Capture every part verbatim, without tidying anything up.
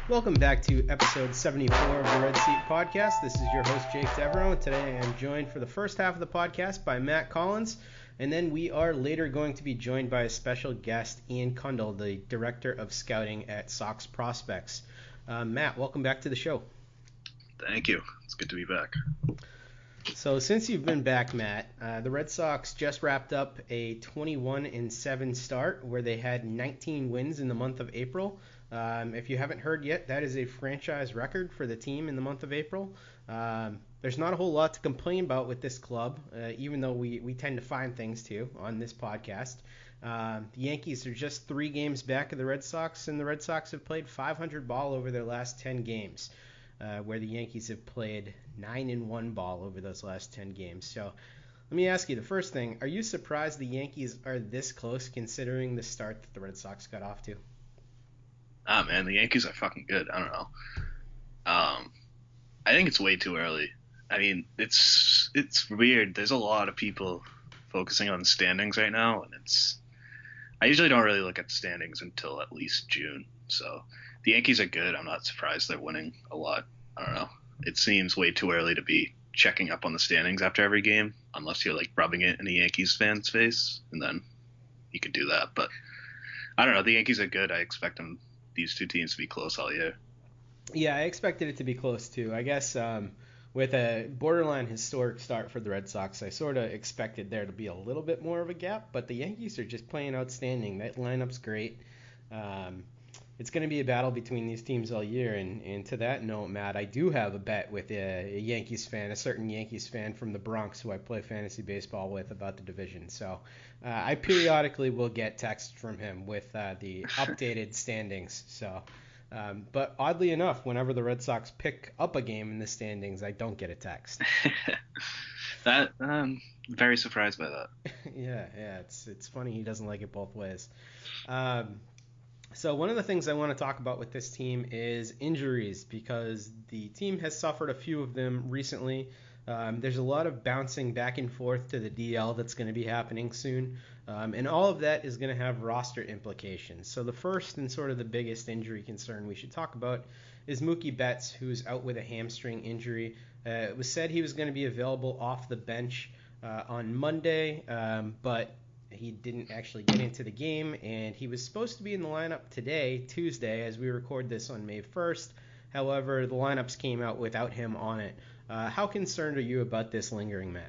Welcome back to episode seventy-four of the Red Seat Podcast. This is your host, Jake Devereaux, and today I am joined for the first half of the podcast by Matt Collins, and then we are later going to be joined by a special guest, Ian Cundall, the Director of Scouting at Sox Prospects. Uh, Matt, welcome back to the show. Thank you. It's good to be back. So since you've been back, Matt, uh, the Red Sox just wrapped up a twenty-one and seven start where they had nineteen wins in the month of April. Um, if you haven't heard yet, that is a franchise record for the team in the month of April. Um, there's not a whole lot to complain about with this club, uh, even though we, we tend to find things to on this podcast. Um, the Yankees are just three games back of the Red Sox, and the Red Sox have played five hundred ball over their last ten games, uh, where the Yankees have played nine and one ball over those last ten games. So let me ask you the first thing, are you surprised the Yankees are this close considering the start that the Red Sox got off to? Ah, man, the Yankees are fucking good. I don't know. Um, I think it's way too early. I mean, it's it's weird. There's a lot of people focusing on the standings right now, and it's. I usually don't really look at the standings until at least June. So the Yankees are good. I'm not surprised they're winning a lot. I don't know. It seems way too early to be checking up on the standings after every game, unless you're like rubbing it in a Yankees fan's face, and then you could do that. But I don't know. The Yankees are good. I expect them. These two teams to be close all year. Yeah, I expected it to be close too. I guess um, with a borderline historic start for the Red Sox, I sort of expected there to be a little bit more of a gap, but the Yankees are just playing outstanding. That lineup's great. Um, it's going to be a battle between these teams all year, and, and to that note, Matt, I do have a bet with a, a Yankees fan, a certain Yankees fan from the Bronx who I play fantasy baseball with about the division. So uh, I periodically will get texts from him with uh, the updated standings. So, um, but oddly enough, whenever the Red Sox pick up a game in the standings, I don't get a text. that um, very surprised by that. yeah, yeah, it's it's funny he doesn't like it both ways. Um, So one of the things I want to talk about with this team is injuries, because the team has suffered a few of them recently. Um, there's a lot of bouncing back and forth to the D L that's going to be happening soon, um, and all of that is going to have roster implications. So the first and sort of the biggest injury concern we should talk about is Mookie Betts, who's out with a hamstring injury. Uh, it was said he was going to be available off the bench uh, on Monday, um, but he didn't actually get into the game, and he was supposed to be in the lineup today, Tuesday, as we record this on May first. However, the lineups came out without him on it. Uh, how concerned are you about this lingering, Matt?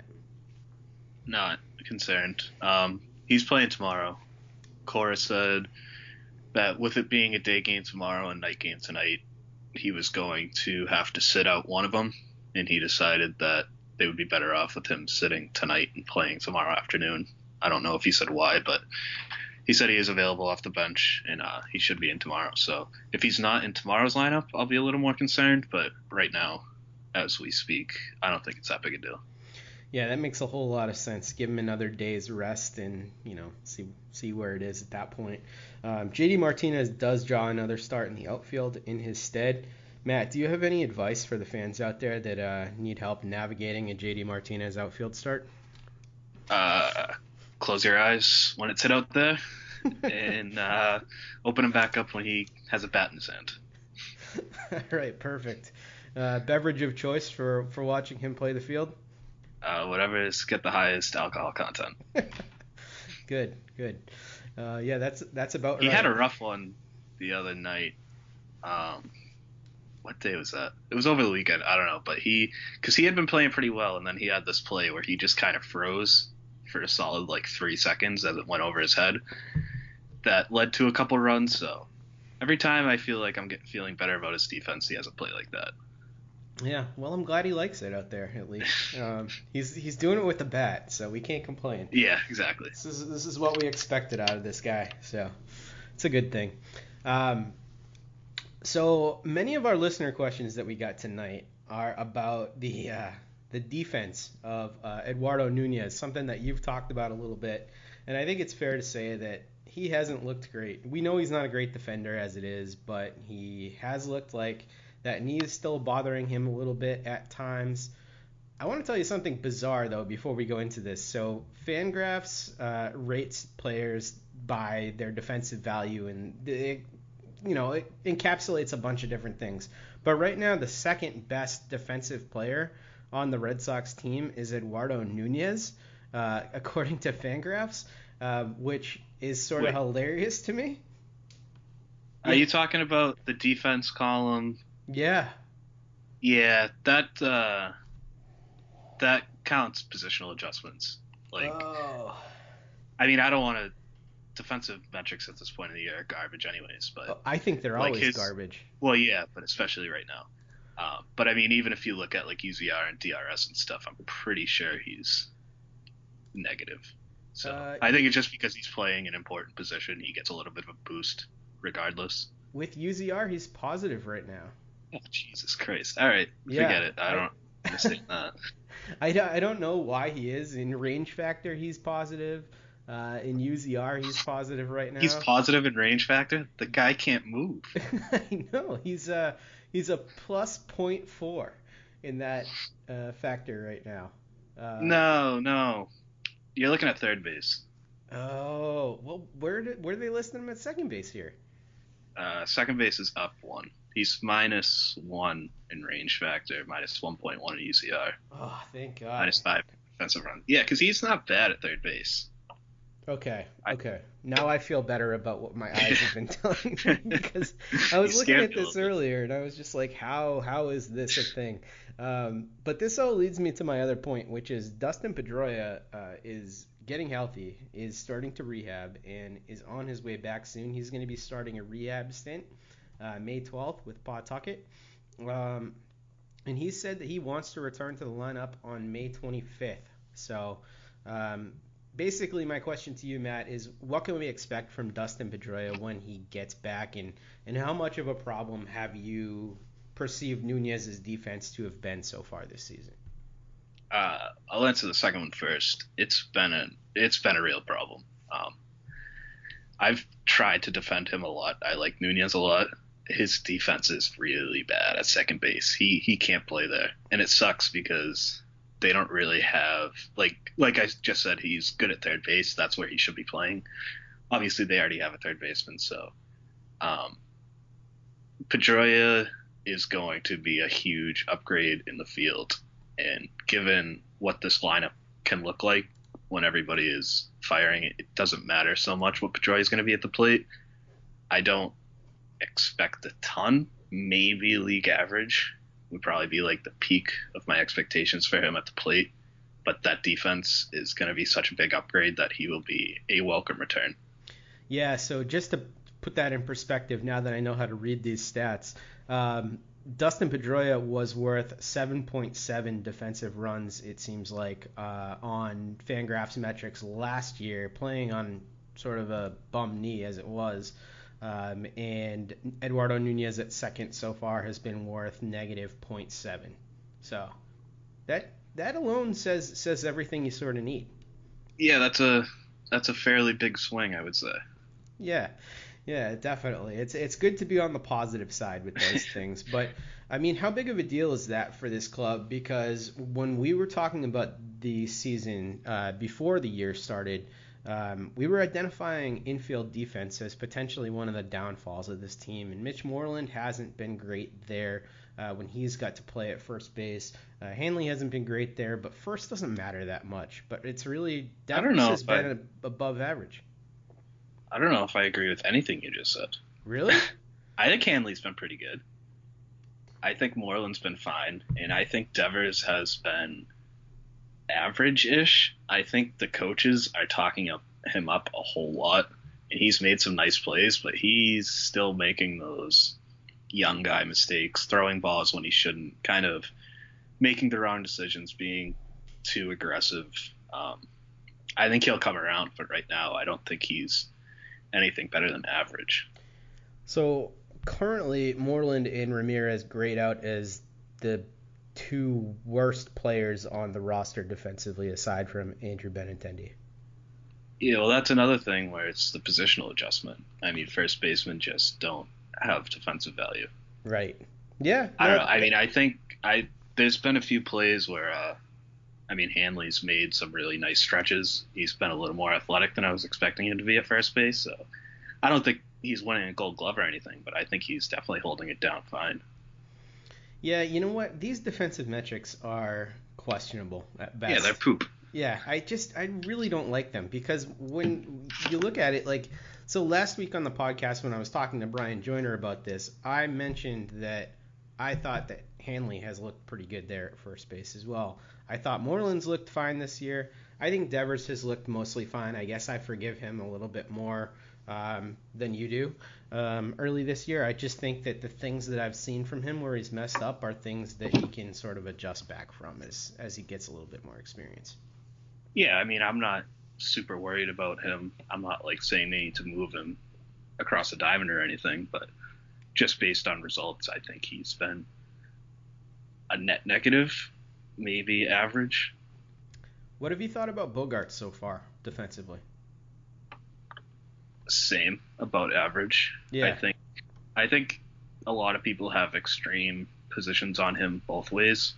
Not concerned. Um, he's playing tomorrow. Cora said that with it being a day game tomorrow and night game tonight, he was going to have to sit out one of them, and he decided that they would be better off with him sitting tonight and playing tomorrow afternoon. I don't know if he said why, but he said he is available off the bench, and uh, he should be in tomorrow. So if he's not in tomorrow's lineup, I'll be a little more concerned. But right now, as we speak, I don't think it's that big a deal. Yeah, that makes a whole lot of sense. Give him another day's rest and, you know, see see where it is at that point. Um, J D Martinez does draw another start in the outfield in his stead. Matt, do you have any advice for the fans out there that uh, need help navigating a J D Martinez outfield start? Uh... Close your eyes when it's hit out there, and uh, open them back up when he has a bat in his hand. All right, perfect. Uh, beverage of choice for, for watching him play the field? Uh, whatever is get the highest alcohol content. Good, good. Uh, yeah, that's that's about he right. He had a rough one the other night. Um, what day was that? It was over the weekend. I don't know, but he because he had been playing pretty well, and then he had this play where he just kind of froze for a solid like three seconds as it went over his head. That led to a couple runs. So every time I feel like I'm getting, feeling better about his defense, he has a play like that. Yeah, well, I'm glad he likes it out there at least. Um, he's he's doing it with the bat, so we can't complain. Yeah, exactly. This is this is what we expected out of this guy, so it's a good thing. Um, so many of our listener questions that we got tonight are about the uh, the defense of uh, Eduardo Nunez, something that you've talked about a little bit, and I think it's fair to say that he hasn't looked great. We know he's not a great defender as it is, but he has looked like that knee is still bothering him a little bit at times. I want to tell you something bizarre, though, before we go into this. So Fangraphs uh, rates players by their defensive value, and they, you know, it encapsulates a bunch of different things. But right now, the second best defensive player on the Red Sox team is Eduardo Nunez, uh, according to Fangraphs, uh, which is sort Wait. of hilarious to me. Are you talking about the defense column? Yeah. Yeah, that uh, that counts positional adjustments. Like, oh. I mean, I don't want to. Defensive metrics at this point in the year are garbage, anyways. But I think they're like always his, garbage. Well, yeah, but especially right now. Um, but I mean, even if you look at like U Z R and D R S and stuff, I'm pretty sure he's negative. So Uh, I think it's just because he's playing an important position, he gets a little bit of a boost, regardless. With U Z R, he's positive right now. Oh, Jesus Christ! All right, Yeah, forget it. I I- don't understand that. I, don't- I don't know why he is. In range factor, he's positive. Uh, in U Z R, he's positive right now. He's positive in range factor. The guy can't move. I know. He's a he's a plus point four in that uh, factor right now. Uh, No, no. You're looking at third base. Oh well, where did where do they list him at second base here? Uh, second base is up one. He's minus one in range factor, minus one point one in U Z R, Oh, thank God. minus five defensive run. Yeah, because he's not bad at third base. Okay, I- okay. Now I feel better about what my eyes have been telling me because I was You looking scared at me a this little bit. earlier and I was just like, how how is this a thing? Um, but this all leads me to my other point, which is Dustin Pedroia uh, is getting healthy, is starting to rehab, and is on his way back soon. He's going to be starting a rehab stint uh, May twelfth with Pawtucket. Um, and he said that he wants to return to the lineup on May twenty-fifth. So um, basically my question to you, Matt, is what can we expect from Dustin Pedroia when he gets back, and, and how much of a problem have you perceived Nunez's defense to have been so far this season? Uh, I'll answer the second one first. It's been a it's been a real problem. Um, I've tried to defend him a lot. I like Nunez a lot. His defense is really bad at second base. He he can't play there, and it sucks because they don't really have like like I just said. He's good at third base. That's where he should be playing. Obviously, they already have a third baseman, so um, Pedroia is going to be a huge upgrade in the field. And given what this lineup can look like when everybody is firing, it doesn't matter so much what Pedroia is going to be at the plate. I don't expect a ton. Maybe league average would probably be like the peak of my expectations for him at the plate. But that defense is going to be such a big upgrade that he will be a welcome return. Yeah, so just to put that in perspective, now that I know how to read these stats, um, Dustin Pedroia was worth seven point seven defensive runs, it seems like, uh, on Fangraphs metrics last year, playing on sort of a bum knee as it was. Um, and Eduardo Nunez at second so far has been worth negative zero point seven. So that that alone says says everything you sort of need. Yeah, that's a that's a fairly big swing, I would say. Yeah, yeah, definitely. It's it's good to be on the positive side with those things. But, I mean, how big of a deal is that for this club? Because when we were talking about the season uh, before the year started, um, we were identifying infield defense as potentially one of the downfalls of this team. And Mitch Moreland hasn't been great there uh, when he's got to play at first base. Uh, Hanley hasn't been great there, but first doesn't matter that much. But it's really, I don't Devers know has if been I- a, above average. I don't know if I agree with anything you just said. Really? I think Hanley's been pretty good. I think Moreland's been fine, and I think Devers has been average-ish. I think the coaches are talking up, him up a whole lot, and he's made some nice plays, but he's still making those young guy mistakes, throwing balls when he shouldn't, kind of making the wrong decisions, being too aggressive. Um, I think he'll come around, but right now I don't think he's anything better than average. So currently, Moreland and Ramirez grade out as the two worst players on the roster defensively, aside from Andrew Benintendi. Yeah, well, that's another thing where it's the positional adjustment. I mean, first basemen just don't have defensive value. Right. Yeah. I don't no, know. I mean, I think I there's been a few plays where, uh, I mean, Hanley's made some really nice stretches. He's been a little more athletic than I was expecting him to be at first base. So I don't think he's winning a Gold Glove or anything, but I think he's definitely holding it down fine. Yeah, you know what? These defensive metrics are questionable at Yeah, they're best. poop. Yeah, I just I really don't like them because when you look at it, like, so last week on the podcast when I was talking to Brian Joyner about this, I mentioned that I thought that Hanley has looked pretty good there at first base as well. I thought Moreland's looked fine this year. I think Devers has looked mostly fine. I guess I forgive him a little bit more um, than you do. Um, early this year, I just think that the things that I've seen from him where he's messed up are things that he can sort of adjust back from as as he gets a little bit more experience. Yeah, I mean, I'm not super worried about him. I'm not like saying they need to move him across the diamond or anything, but just based on results, I think he's been a net negative, maybe average. What have you thought about Bogarts so far defensively? Same, about average. Yeah. I think I think a lot of people have extreme positions on him both ways.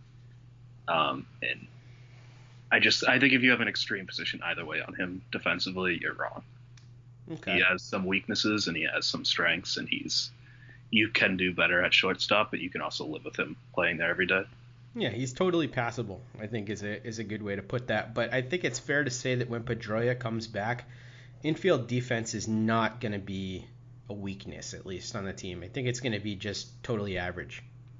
Um, and I just I think if you have an extreme position either way on him defensively, you're wrong. Okay. He has some weaknesses and he has some strengths, and he's you can do better at shortstop, but you can also live with him playing there every day. Yeah, he's totally passable, I think is a is a good way to put that. But I think it's fair to say that when Pedroia comes back, infield defense is not going to be a weakness, at least on the team. I think it's going to be just totally average.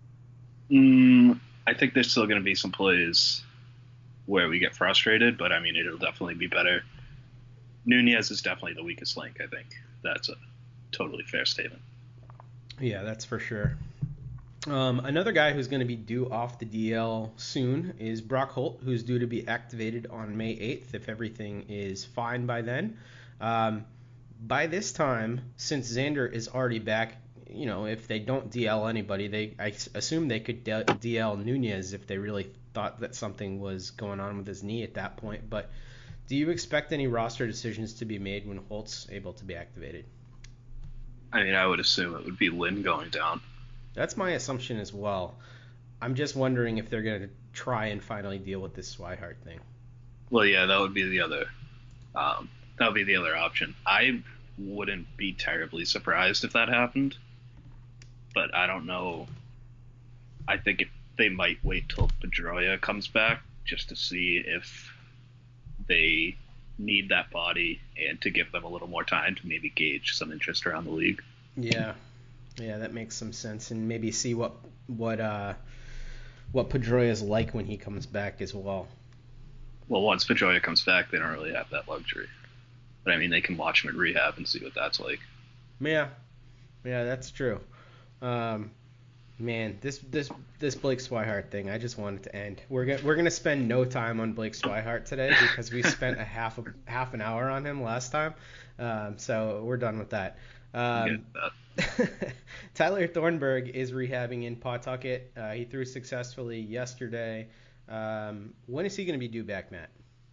Mm, I think there's still going to be some plays where we get frustrated, but I mean, it'll definitely be better. Nunez is definitely the weakest link, I think. That's a totally fair statement. Yeah, that's for sure. Um, another guy who's going to be due off the D L soon is Brock Holt, who's due to be activated on May eighth if everything is fine by then. Um, by this time, since Xander is already back, you know, if they don't D L anybody, they I assume they could D L Nunez if they really thought that something was going on with his knee at that point. But do you expect any roster decisions to be made when Holt's able to be activated? I mean, I would assume it would be Lynn going down. That's my assumption as well. I'm just wondering if they're going to try and finally deal with this Swihart thing. Well, yeah, that would be the other. Um, that would be the other option. I wouldn't be terribly surprised if that happened, but I don't know. I think it, they might wait till Pedroia comes back just to see if they need that body and to give them a little more time to maybe gauge some interest around the league. Yeah. Yeah, that makes some sense, and maybe see what what uh what Pedroia is like when he comes back as well. Well, once Pedroia comes back, they don't really have that luxury. But I mean, they can watch him at rehab and see what that's like. Yeah, yeah, that's true. Um, man, this this this Blake Swihart thing, I just want it to end. We're gonna we're gonna spend no time on Blake Swihart today because we spent a half a, half an hour on him last time. Um, so we're done with that. Um, that. Tyler Thornburg is rehabbing in Pawtucket. Uh, he threw successfully yesterday. Um, when is he going to be due back, Matt?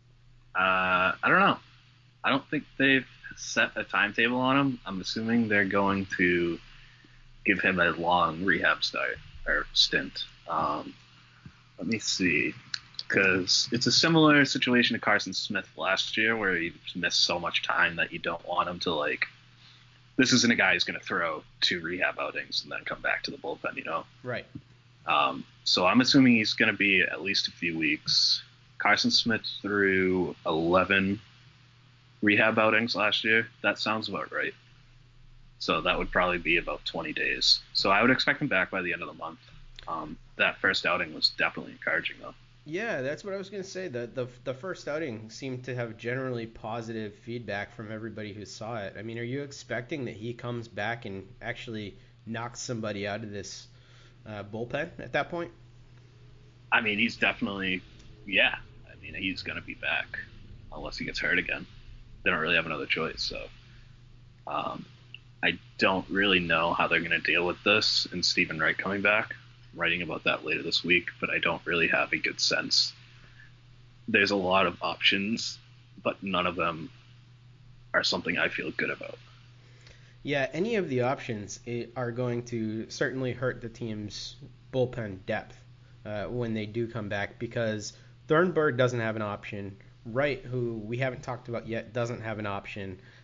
Uh, I don't know. I don't think they've set a timetable on him. I'm assuming they're going to give him a long rehab start or stint. Um, let me see, because it's a similar situation to Carson Smith last year, where he missed so much time that you don't want him to like. This isn't a guy who's going to throw two rehab outings and then come back to the bullpen, you know? Right. Um, so I'm assuming he's going to be at least a few weeks. Carson Smith threw eleven rehab outings last year. That sounds about right. So that would probably be about twenty days. So I would expect him back by the end of the month. Um, that first outing was definitely encouraging, though. Yeah, that's what I was going to say. The, the the first outing seemed to have generally positive feedback from everybody who saw it. I mean, are you expecting that he comes back and actually knocks somebody out of this uh, bullpen at that point? I mean, he's definitely, yeah. I mean, he's going to be back unless he gets hurt again. They don't really have another choice. So um, I don't really know how they're going to deal with this and Stephen Wright coming back. Writing about that later this week, but I don't really have a good sense. There's a lot of options, but none of them are something I feel good about. Yeah, any of the options are going to certainly hurt the team's bullpen depth uh, when they do come back, because Thornburg doesn't have an option. Wright, who we haven't talked about yet, doesn't have an option.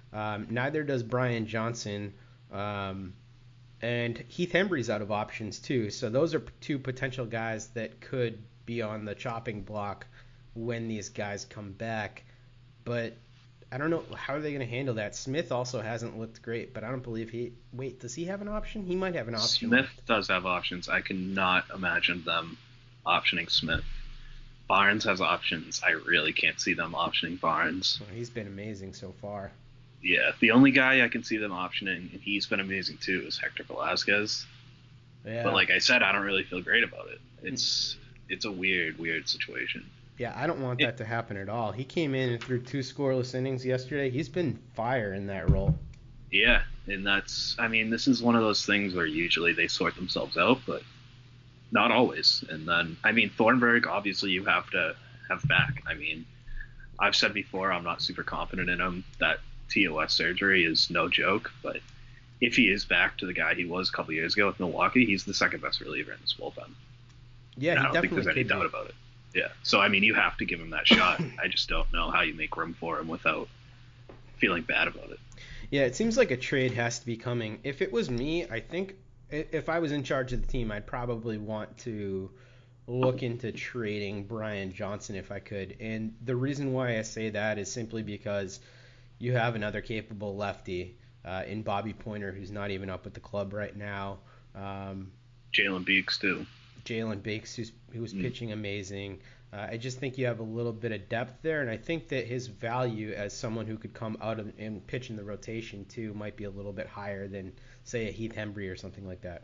Um, neither does Brian Johnson. Um, and Heath Hembry's out of options too. So those are two potential guys that could be on the chopping block when these guys come back. But I don't know, how are they going to handle that? Smith also hasn't looked great, but I don't believe he. Wait, does he have an option? He might have an option. Smith does have options. I cannot imagine them optioning Smith. Barnes has options. I really can't see them optioning Barnes. Well, he's been amazing so far. Yeah, the only guy I can see them optioning, and he's been amazing too, is Hector Velasquez. Yeah. But like I said, I don't really feel great about it. It's it's a weird, weird situation. Yeah, I don't want that to happen at all. He came in and threw two scoreless innings yesterday. He's been fire in that role. Yeah, and that's, I mean, this is one of those things where usually they sort themselves out, but not always. And then, I mean, Thornburg, obviously you have to have back. I mean, I've said before, I'm not super confident in him. That T O S surgery is no joke, but if he is back to the guy he was a couple years ago with Milwaukee, he's the second best reliever in this bullpen. Yeah, and he I don't definitely think there's any could doubt be. about it. Yeah, so I mean, you have to give him that shot. I just don't know how you make room for him without feeling bad about it. Yeah, it seems like a trade has to be coming. If it was me, I think if I was in charge of the team, I'd probably want to look into trading Brian Johnson if I could. And the reason why I say that is simply because you have another capable lefty uh, in Bobby Pointer, who's not even up with the club right now. Um, Jalen Beeks, too. Jalen Beeks, who's, who was Mm. pitching amazing. Uh, I just think you have a little bit of depth there, and I think that his value as someone who could come out of, and pitch in the rotation too might be a little bit higher than, say, a Heath Hembry or something like that.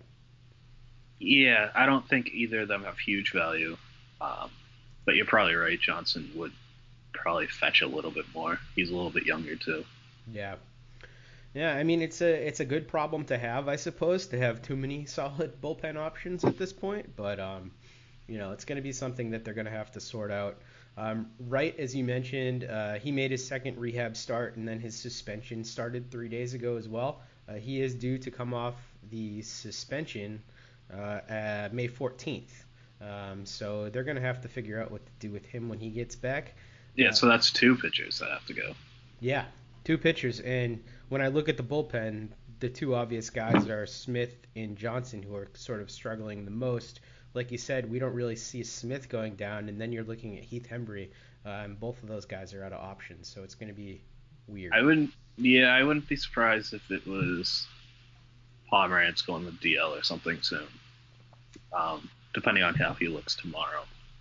Yeah, I don't think either of them have huge value. Um, but you're probably right. Johnson would probably fetch a little bit more. He's a little bit younger, too. Yeah. Yeah, I mean, it's a it's a good problem to have, I suppose, to have too many solid bullpen options at this point. But, um, you know, it's going to be something that they're going to have to sort out. Um, Wright, as you mentioned, uh, he made his second rehab start, and then his suspension started three days ago as well. Uh, he is due to come off the suspension uh, at May fourteenth. Um, so they're going to have to figure out what to do with him when he gets back. Yeah, Uh, so that's two pitchers that have to go. Yeah, two pitchers. And when I look at the bullpen, the two obvious guys are Smith and Johnson, who are sort of struggling the most. Like you said, we don't really see Smith going down, and then you're looking at Heath Hembry, uh, and both of those guys are out of options, so it's going to be weird. I wouldn't, yeah, I wouldn't be surprised if it was Pomerantz going with D L or something soon, um, depending on how he looks tomorrow.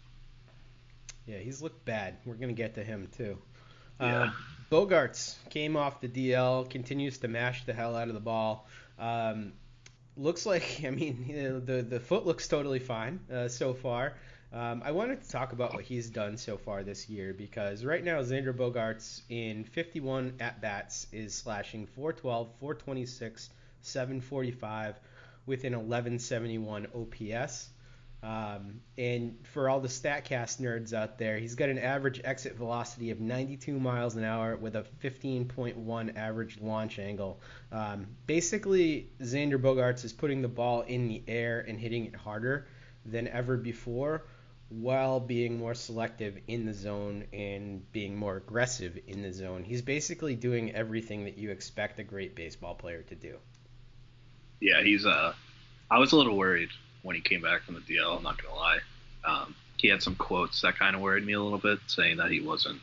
Yeah, he's looked bad. We're going to get to him, too. Yeah. Uh, Bogarts came off the D L, continues to mash the hell out of the ball. Um, looks like, I mean, you know, the, the foot looks totally fine uh, so far. Um, I wanted to talk about what he's done so far this year because right now Xander Bogaerts in fifty-one at-bats is slashing four twelve, four twenty-six, seven forty-five with an eleven seventy-one O P S. Um, and for all the StatCast nerds out there, he's got an average exit velocity of ninety-two miles an hour with a fifteen point one average launch angle. Um, basically, Xander Bogaerts is putting the ball in the air and hitting it harder than ever before while being more selective in the zone and being more aggressive in the zone. He's basically doing everything that you expect a great baseball player to do. Yeah, he's. Uh, I was a little worried when he came back from the D L. I'm not gonna lie. Um, he had some quotes that kind of worried me a little bit, saying that he wasn't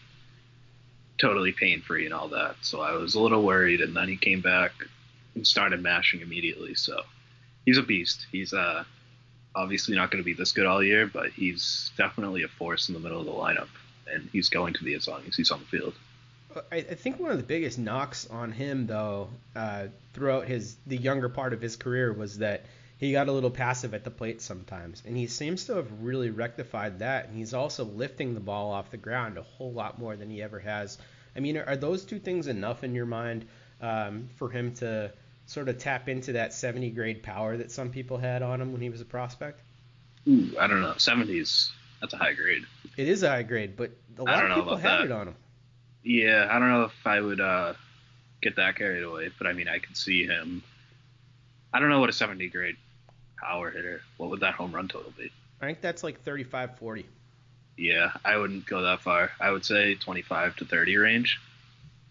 totally pain free and all that. So I was a little worried, and then he came back and started mashing immediately. So he's a beast. He's uh, obviously not going to be this good all year, but he's definitely a force in the middle of the lineup, and he's going to be as long as he's on the field. I, I think one of the biggest knocks on him, though, uh, throughout his the younger part of his career was that he got a little passive at the plate sometimes, and he seems to have really rectified that, and he's also lifting the ball off the ground a whole lot more than he ever has. I mean, are those two things enough in your mind um, for him to sort of tap into that seventy grade power that some people had on him when he was a prospect? Ooh, I don't know. seventies, that's a high grade. It is a high grade, but a I lot don't of know people about had that. it on him. Yeah, I don't know if I would uh, get that carried away, but I mean, I could see him. I don't know what a seventy grade power hitter. What would that home run total be? I think that's like thirty-five, forty. Yeah, I wouldn't go that far. I would say twenty-five to thirty range.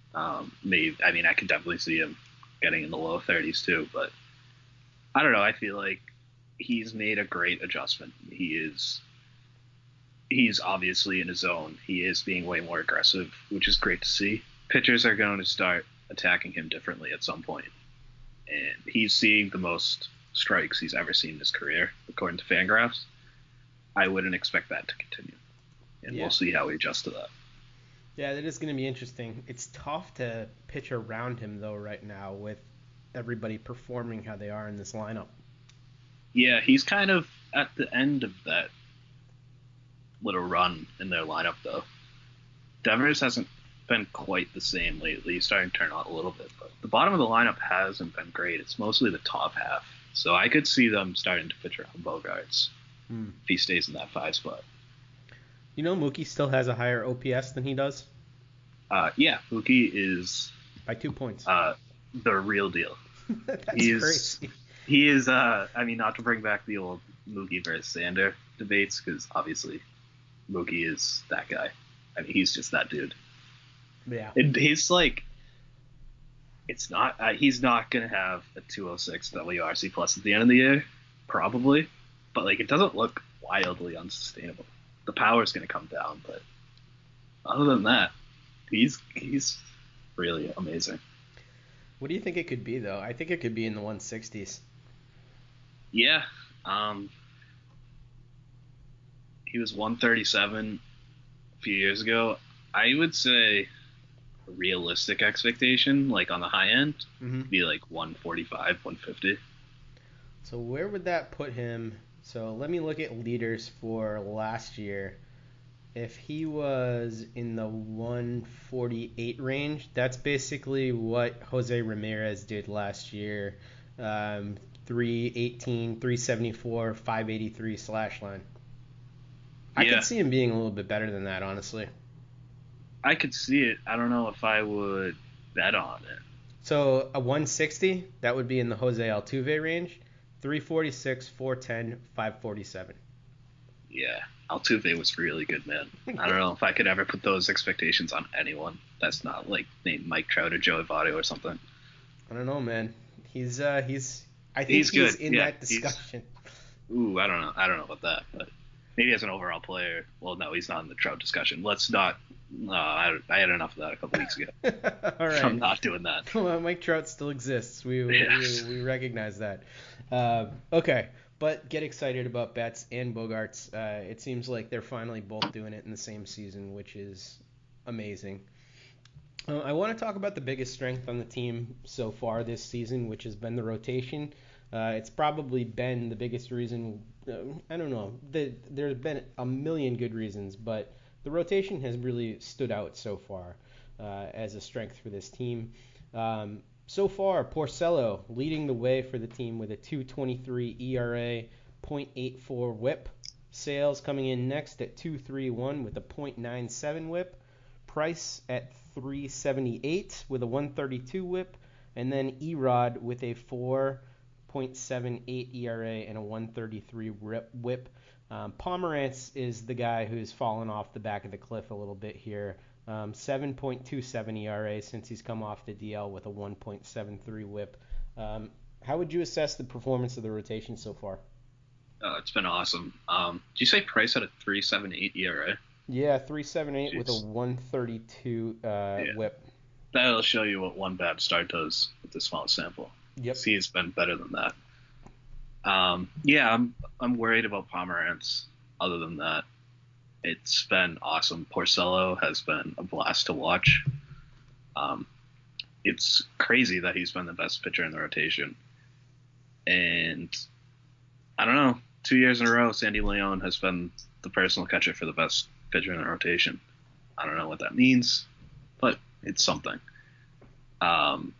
Um, maybe I mean I could definitely see him getting in the low thirties too, but I don't know. I feel like he's made a great adjustment. He is he's obviously in his zone. He is being way more aggressive, which is great to see. Pitchers are going to start attacking him differently at some point, and he's seeing the most strikes he's ever seen in his career, according to Fangraphs. I wouldn't expect that to continue, and Yeah. we'll see how he adjusts to that. Yeah, that is going to be interesting. It's tough to pitch around him, though, right now with everybody performing how they are in this lineup. Yeah, he's kind of at the end of that little run in their lineup, though. Devers hasn't been quite the same lately. He's starting to turn on a little bit, but the bottom of the lineup hasn't been great. It's mostly the top half. So I could see them starting to pitch around Bogarts Hmm. if he stays in that five spot. You know, Mookie still has a higher O P S than he does Uh, yeah, Mookie is by two points. uh, the real deal. That's he's, crazy. He is, uh, I mean, not to bring back the old Mookie versus Sander debates, because obviously Mookie is that guy. I mean, he's just that dude. Yeah. And he's like, it's not, uh, he's not going to have a two oh six W R C plus at the end of the year, probably, but like, it doesn't look wildly unsustainable. The power's going to come down, but other than that, he's, he's really amazing. What do you think it could be, though? I think it could be in the one sixties. Yeah. Um, he was one thirty-seven a few years ago. I would say a realistic expectation, like on the high end, Mm-hmm. be like one forty-five, one fifty. So where would that put him? So let me look at leaders for last year. If he was in the one forty-eight range, that's basically what Jose Ramirez did last year. Um, three eighteen, three seventy-four, five eighty-three slash line. I Yeah. could see him being a little bit better than that, honestly. I could see it. I don't know if I would bet on it. So a one sixty, that would be in the Jose Altuve range. three forty-six, four ten, five forty-seven. Yeah. Altuve was really good, man. I don't know if I could ever put those expectations on anyone that's not like named Mike Trout or Joey Votto or something. I don't know, man. He's uh he's I think He's he's, good. in Yeah, that discussion. Ooh, I don't know. I don't know about that, but maybe as an overall player. Well, no, he's not in the Trout discussion. Let's not. No, I, I had enough of that a couple weeks ago. All right. I'm not doing that. Well, Mike Trout still exists. We we, Yes. we, we recognize that. Uh, okay, but get excited about Betts and Bogarts. Uh, it seems like they're finally both doing it in the same season, which is amazing. Uh, I want to talk about the biggest strength on the team so far this season, which has been the rotation. Uh, it's probably been the biggest reason. Uh, I don't know. The, there's been a million good reasons, but the rotation has really stood out so far uh, as a strength for this team. Um, so far, Porcello leading the way for the team with a two twenty-three E R A, point eight four whip. Sales coming in next at two thirty-one with a point nine seven whip. Price at three seventy-eight with a one thirty-two whip. And then Erod with a four point seven eight E R A and a one thirty-three whip. Um, Pomerantz is the guy who's fallen off the back of the cliff a little bit here. Um, seven point two seven E R A since he's come off the D L with a one point seven three whip. Um, how would you assess the performance of the rotation so far? Oh, it's been awesome. Um, did you say Price had a three seventy-eight E R A? Yeah, three seventy-eight with a Jeez. one thirty-two uh, Yeah. whip. That'll show you what one bad start does with this small sample. Yep. See, it's been better than that. Um, yeah, I'm I'm worried about Pomerantz. Other than that, it's been awesome. Porcello has been a blast to watch. Um, it's crazy that he's been the best pitcher in the rotation. And I don't know, two years in a row, Sandy Leon has been the personal catcher for the best pitcher in the rotation. I don't know what that means, but it's something. Um,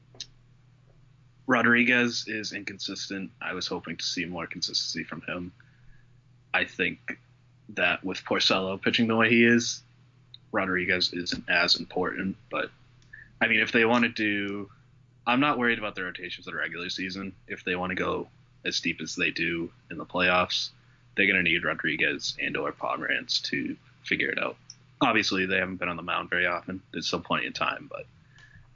Rodriguez is inconsistent. I was hoping to see more consistency from him. I think that with Porcello pitching the way he is, Rodriguez isn't as important. But, I mean, if they want to do... I'm not worried about the rotation for the regular season. If they want to go as deep as they do in the playoffs, they're going to need Rodriguez and or Pomerantz to figure it out. Obviously, they haven't been on the mound very often. There's still plenty of time, but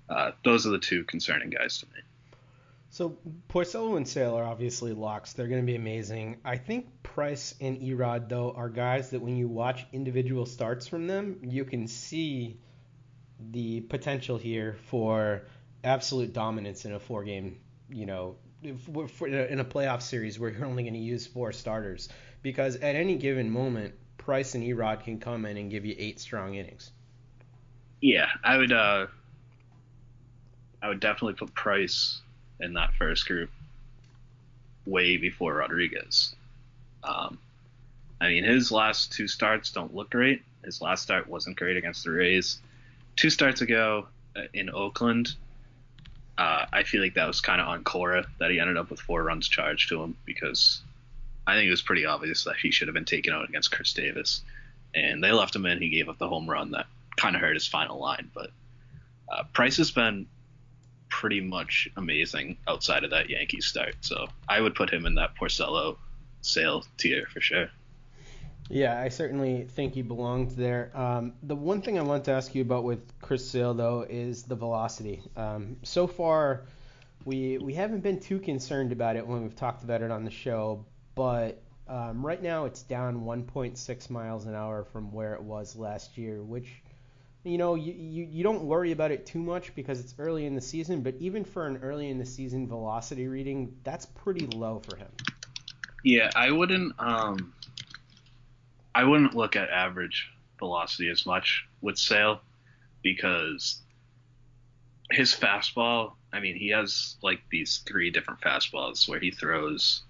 Uh, those are the two concerning guys to me. So Porcello and Sale are obviously locks. They're going to be amazing. I think Price and Erod, though, are guys that when you watch individual starts from them, you can see the potential here for absolute dominance in a four-game, you know, if, in a playoff series where you're only going to use four starters. Because at any given moment, Price and Erod can come in and give you eight strong innings. Yeah, I would. Uh, I would definitely put Price in that first group way before Rodriguez. Um, I mean, his last two starts don't look great. His last start wasn't great against the Rays. Two starts ago uh, in Oakland, uh, I feel like that was kind of on Cora that he ended up with four runs charged to him because I think it was pretty obvious that he should have been taken out against Chris Davis. And they left him in. He gave up the home run that kind of hurt his final line. But uh, Price has been pretty much amazing outside of that Yankees start. So I would put him in that Porcello Sale tier for sure. Yeah, I certainly think he belonged there. Um, the one thing I want to ask you about with Chris Sale, though, is the velocity. Um, so far, we we haven't been too concerned about it when we've talked about it on the show, but um, right now it's down one point six miles an hour from where it was last year, which, you know, you, you, you don't worry about it too much because it's early in the season, but even for an early in the season velocity reading, that's pretty low for him. Yeah, I wouldn't um I wouldn't look at average velocity as much with Sale because his fastball, I mean, he has like these three different fastballs where he throws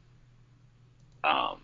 um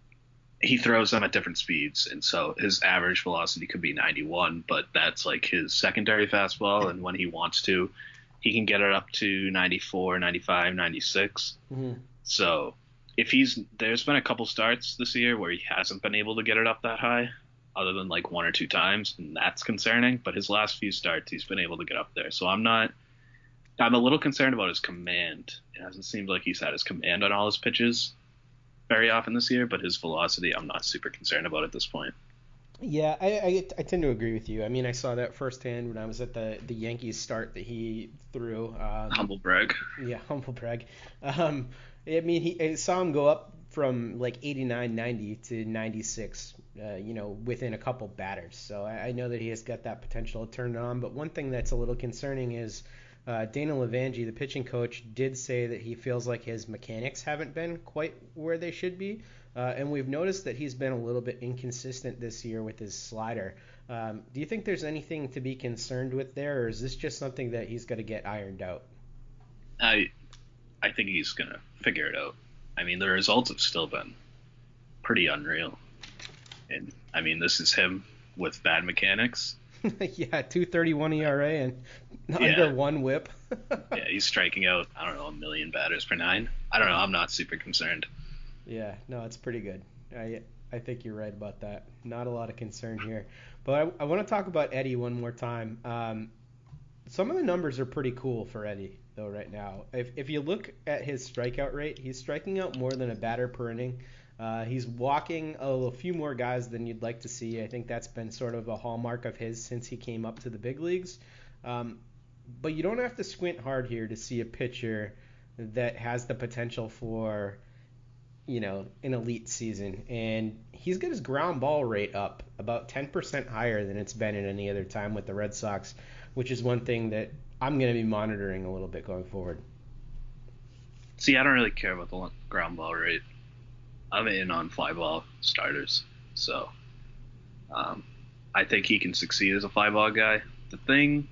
he throws them at different speeds, and so his average velocity could be ninety-one, but that's like his secondary fastball, and when he wants to, he can get it up to ninety-four, ninety-five, ninety-six. Mm-hmm. So if he's there's been a couple starts this year where he hasn't been able to get it up that high, other than like one or two times, and that's concerning. But his last few starts, he's been able to get up there. So I'm not. I'm a little concerned about his command. It hasn't seemed like he's had his command on all his pitches very often this year, but his velocity, I'm not super concerned about at this point. Yeah, I, I, I tend to agree with you. I mean, I saw that firsthand when I was at the, the Yankees start that he threw. Um, Humble brag. Yeah, humble brag. Um, I mean, he I saw him go up from like eighty-nine, ninety to ninety-six, uh, you know, within a couple batters. So I, I know that he has got that potential to turn it on. But one thing that's a little concerning is uh, Dana Levangie, the pitching coach, did say that he feels like his mechanics haven't been quite where they should be. Uh, and we've noticed that he's been a little bit inconsistent this year with his slider. Um, do you think there's anything to be concerned with there, or is this just something that he's got to get ironed out? I I think he's going to figure it out. I mean, the results have still been pretty unreal. And, I mean, this is him with bad mechanics. Yeah, two thirty-one E R A and yeah. under one whip. Yeah, he's striking out, I don't know, a million batters per nine. I don't know. I'm not super concerned. Yeah, no, it's pretty good. I I think you're right about that. Not a lot of concern here. But I, I want to talk about Eddie one more time. Um, some of the numbers are pretty cool for Eddie, though, right now. If if you look at his strikeout rate, he's striking out more than a batter per inning. Uh, he's walking a, a few more guys than you'd like to see. I think that's been sort of a hallmark of his since he came up to the big leagues. Um, but you don't have to squint hard here to see a pitcher that has the potential for, you know, an elite season. And he's got his ground ball rate up about ten percent higher than it's been at any other time with the Red Sox, which is one thing that I'm going to be monitoring a little bit going forward. See, I don't really care about the ground ball rate. I'm in on fly ball starters, so um, I think he can succeed as a fly ball guy. The thing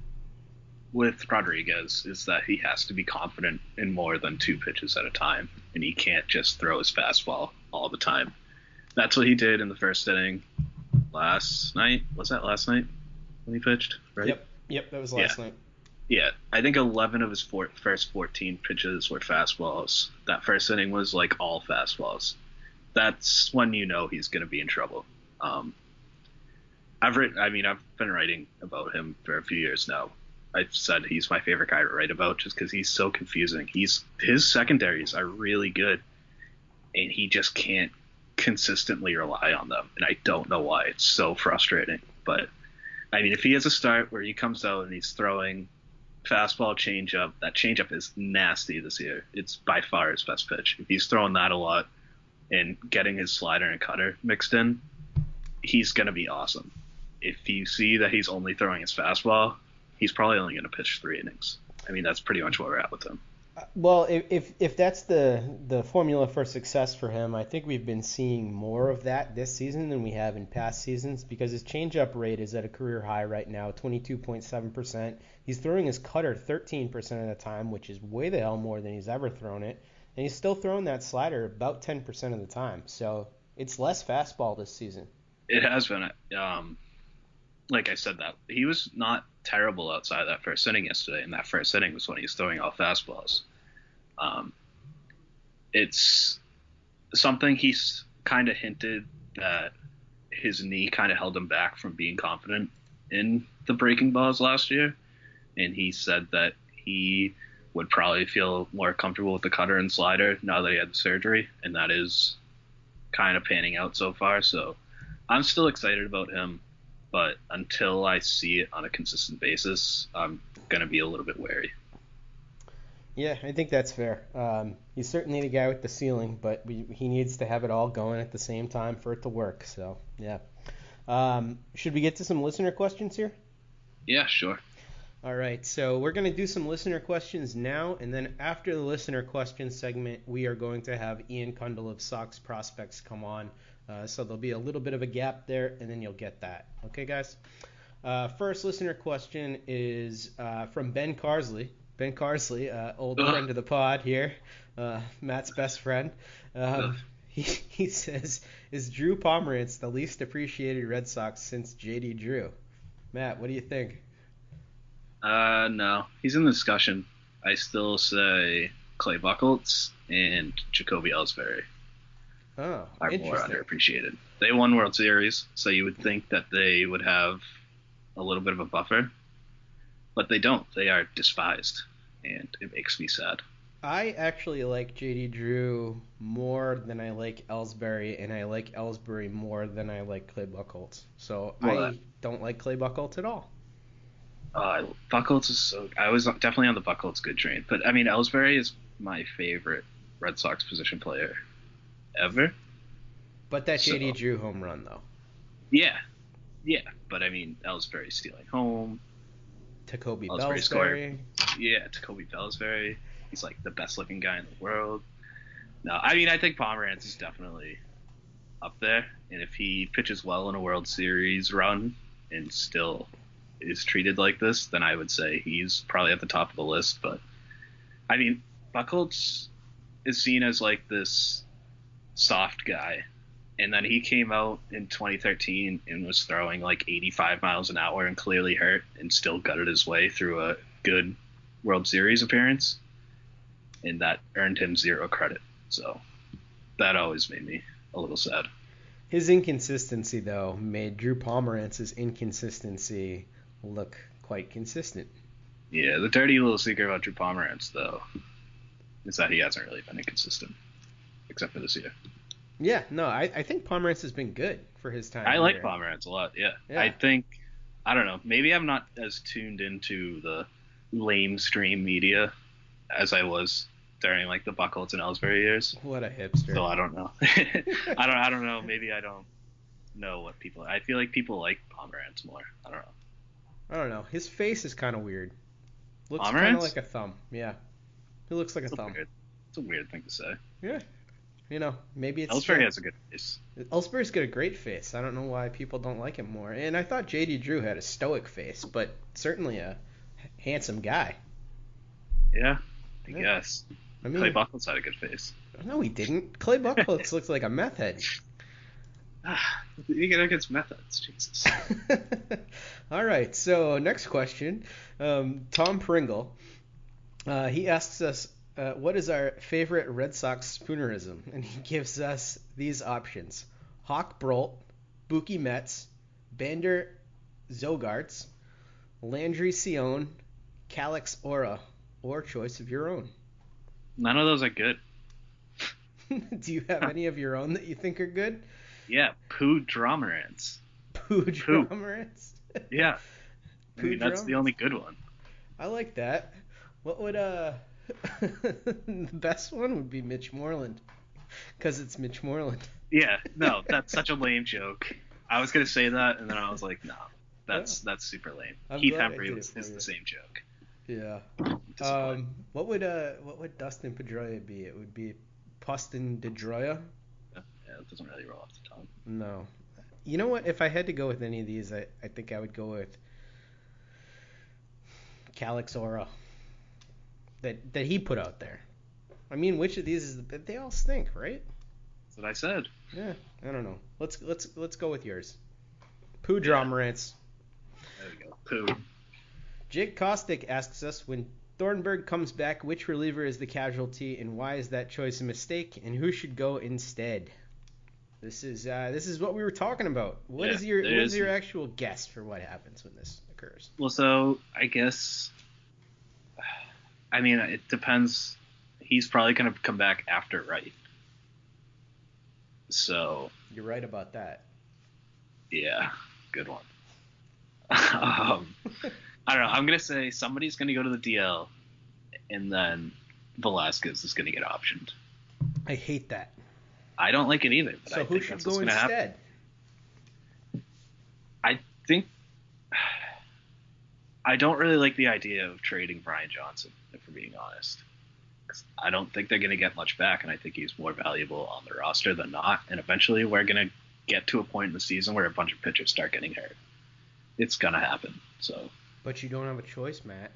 with Rodriguez is that he has to be confident in more than two pitches at a time, and he can't just throw his fastball all the time. That's what he did in the first inning last night. Was that last night when he pitched, right? Yep, yep, that was last yeah. night. Yeah, I think eleven of his four, first fourteen pitches were fastballs. That first inning was like all fastballs. That's when you know he's going to be in trouble. Um, I've written, I mean, I've been writing about him for a few years now. I've said he's my favorite guy to write about just because he's so confusing. He's his secondaries are really good, and he just can't consistently rely on them, and I don't know why. It's so frustrating. But I mean, if he has a start where he comes out and he's throwing fastball, changeup. That changeup is nasty this year. It's by far his best pitch. If he's throwing that a lot and getting his slider and cutter mixed in, he's going to be awesome. If you see that he's only throwing his fastball, he's probably only going to pitch three innings. I mean, that's pretty much where we're at with him. Well, if, if if that's the the formula for success for him, I think we've been seeing more of that this season than we have in past seasons, because his changeup rate is at a career high right now, twenty-two point seven percent. He's throwing his cutter thirteen percent of the time, which is way the hell more than he's ever thrown it. And he's still throwing that slider about ten percent of the time. So it's less fastball this season. It has been. Um, like I said, that he was not terrible outside that first inning yesterday, and that first inning was when he was throwing all fastballs. Um, it's something he's kind of hinted that his knee kind of held him back from being confident in the breaking balls last year, and he said that he would probably feel more comfortable with the cutter and slider now that he had the surgery, and that is kind of panning out so far. So I'm still excited about him, but until I see it on a consistent basis, I'm going to be a little bit wary. Yeah, I think that's fair. Um, he's certainly the guy with the ceiling, but we, he needs to have it all going at the same time for it to work. So, yeah. Um, should we get to some listener questions here? Yeah, sure. All right, so we're going to do some listener questions now, and then after the listener questions segment, we are going to have Ian Cundall of Sox Prospects come on. Uh, so there'll be a little bit of a gap there, and then you'll get that. Okay, guys? Uh, first listener question is uh, from Ben Carsley. Ben Carsley, uh, old Ugh. friend of the pod here, uh, Matt's best friend. Um, he, he says, is Drew Pomerantz the least appreciated Red Sox since J D Drew? Matt, what do you think? Uh, no. He's in the discussion. I still say Clay Buchholz and Jacoby Ellsbury. Oh, are more underappreciated. They won World Series, so you would think that they would have a little bit of a buffer, but they don't. They are despised, and it makes me sad. I actually like J D Drew more than I like Ellsbury, and I like Ellsbury more than I like Clay Buchholz. So well, I don't like Clay Buchholz at all. Uh, Buchholz is so. I was definitely on the Buchholz good train, but I mean Ellsbury is my favorite Red Sox position player ever. But that J D so, Drew home run, though. Yeah, yeah. But I mean, Ellsbury stealing home. Jacoby Ellsbury Ellsbury. Scored. Yeah, Jacoby Ellsbury. He's like the best looking guy in the world. No, I mean, I think Pomerantz is definitely up there. And if he pitches well in a World Series run and still is treated like this, then I would say he's probably at the top of the list. But I mean, Buchholz is seen as like this soft guy, and then he came out in twenty thirteen and was throwing like eighty-five miles an hour and clearly hurt, and still gutted his way through a good World Series appearance, and that earned him zero credit. So that always made me a little sad. His inconsistency, though, made Drew Pomerantz's inconsistency look quite consistent. Yeah, the dirty little secret about Drew Pomerantz, though, is that he hasn't really been inconsistent, except for this year. Yeah, no, I, I think Pomerantz has been good for his time. I like Pomerantz a lot, yeah. yeah. I think, I don't know, maybe I'm not as tuned into the lame stream media as I was during like the Buchholz and Ellsbury years. What a hipster. So I don't know. I don't I don't know. Maybe I don't know what people, I feel like people like Pomerantz more. I don't know. I don't know. His face is kind of weird. Looks Pomerantz? kind of like a thumb. Yeah. He looks like It's a thumb. Weird. It's a weird thing to say. Yeah. You know, maybe it's... Ellsbury has a good face. Ellsbury's got a great face. I don't know why people don't like him more. And I thought J D Drew had a stoic face, but certainly a handsome guy. Yeah, I yeah. guess. I mean, Clay Buchholz had a good face. No, he didn't. Clay Buchholz looks like a meth head. You get against methods, Jesus. All right, so next question. Um, Tom Pringle. Uh, he asks us, uh, what is our favorite Red Sox spoonerism? And he gives us these options. Hawk Brolt, Buki Metz, Bander Zogarts, Landry Sion, Calix Aura, or choice of your own. None of those are good. Do you have any of your own that you think are good? Yeah, Poo Dromerance. Poo Dromerance? Yeah. I mean, that's the only good one. I like that. What would uh the best one would be Mitch Moreland, because it's Mitch Moreland. Yeah, no, that's such a lame joke. I was gonna say that, and then I was like, no, Yeah, that's that's super lame. I'm Keith glad I Hembry did it was, for is the you. same joke. Yeah. Disappointing. Um, what would uh what would Dustin Pedroia be? It would be Pustin Pedroia? Yeah, it doesn't really roll off the tongue. No. You know what? If I had to go with any of these, I, I think I would go with Calix Aura that that he put out there. I mean, which of these is the, they all stink, right? That's what I said. Yeah, I don't know. Let's let's let's go with yours. Poo Yeah. drama rants. There we go. Poo. Jake Kostick asks us, when Thornburg comes back, which reliever is the casualty, and why is that choice a mistake, and who should go instead? This is uh, this is what we were talking about. What Yeah, is your what there is is- your actual guess for what happens when this occurs? Well, so I guess, I mean, it depends. He's probably gonna come back after Wright. So You're right about that. yeah, good one. um, I don't know. I'm gonna say somebody's gonna go to the D L, and then Velasquez is gonna get optioned. I hate that. I don't like it either. But So I who think should that's go what's gonna happen. instead? I think I don't really like the idea of trading Brian Johnson, if we're being honest. 'Cause I don't think they're gonna get much back, and I think he's more valuable on the roster than not. And eventually, we're gonna get to a point in the season where a bunch of pitchers start getting hurt. It's gonna happen. So But you don't have a choice, Matt.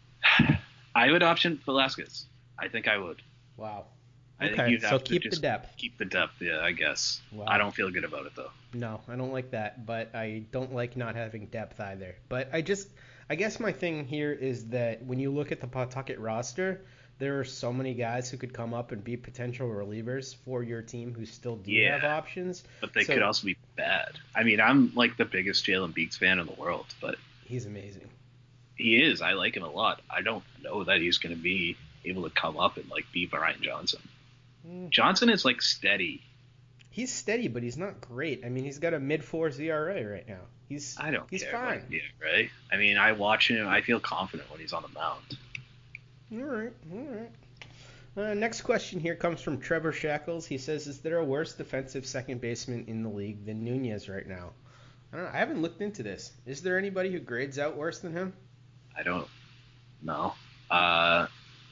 I would option Velasquez. I think I would. Wow. I think Okay, you'd have so to keep the just depth. Keep the depth, yeah, I guess. Wow. I don't feel good about it though. No, I don't like that, but I don't like not having depth either. But I just, I guess my thing here is that when you look at the Pawtucket roster, there are so many guys who could come up and be potential relievers for your team who still do Yeah. have options. But they So- could also be bad. I mean, I'm like the biggest Jalen Beeks fan in the world, but He's amazing. he is. I like him a lot. I don't know that he's going to be able to come up and like be Brian Johnson. Mm, Johnson is like steady. He's steady, but he's not great. I mean, he's got a mid fours E R A right now. He's I don't he's care. fine. What, yeah, right. I mean, I watch him. I feel confident when he's on the mound. All right, all right. Uh, next question here comes from Trevor Shackles. He says, "Is there a worse defensive second baseman in the league than Nunez right now?" I don't know. I haven't looked into this. Is there anybody who grades out worse than him? I don't know. Uh,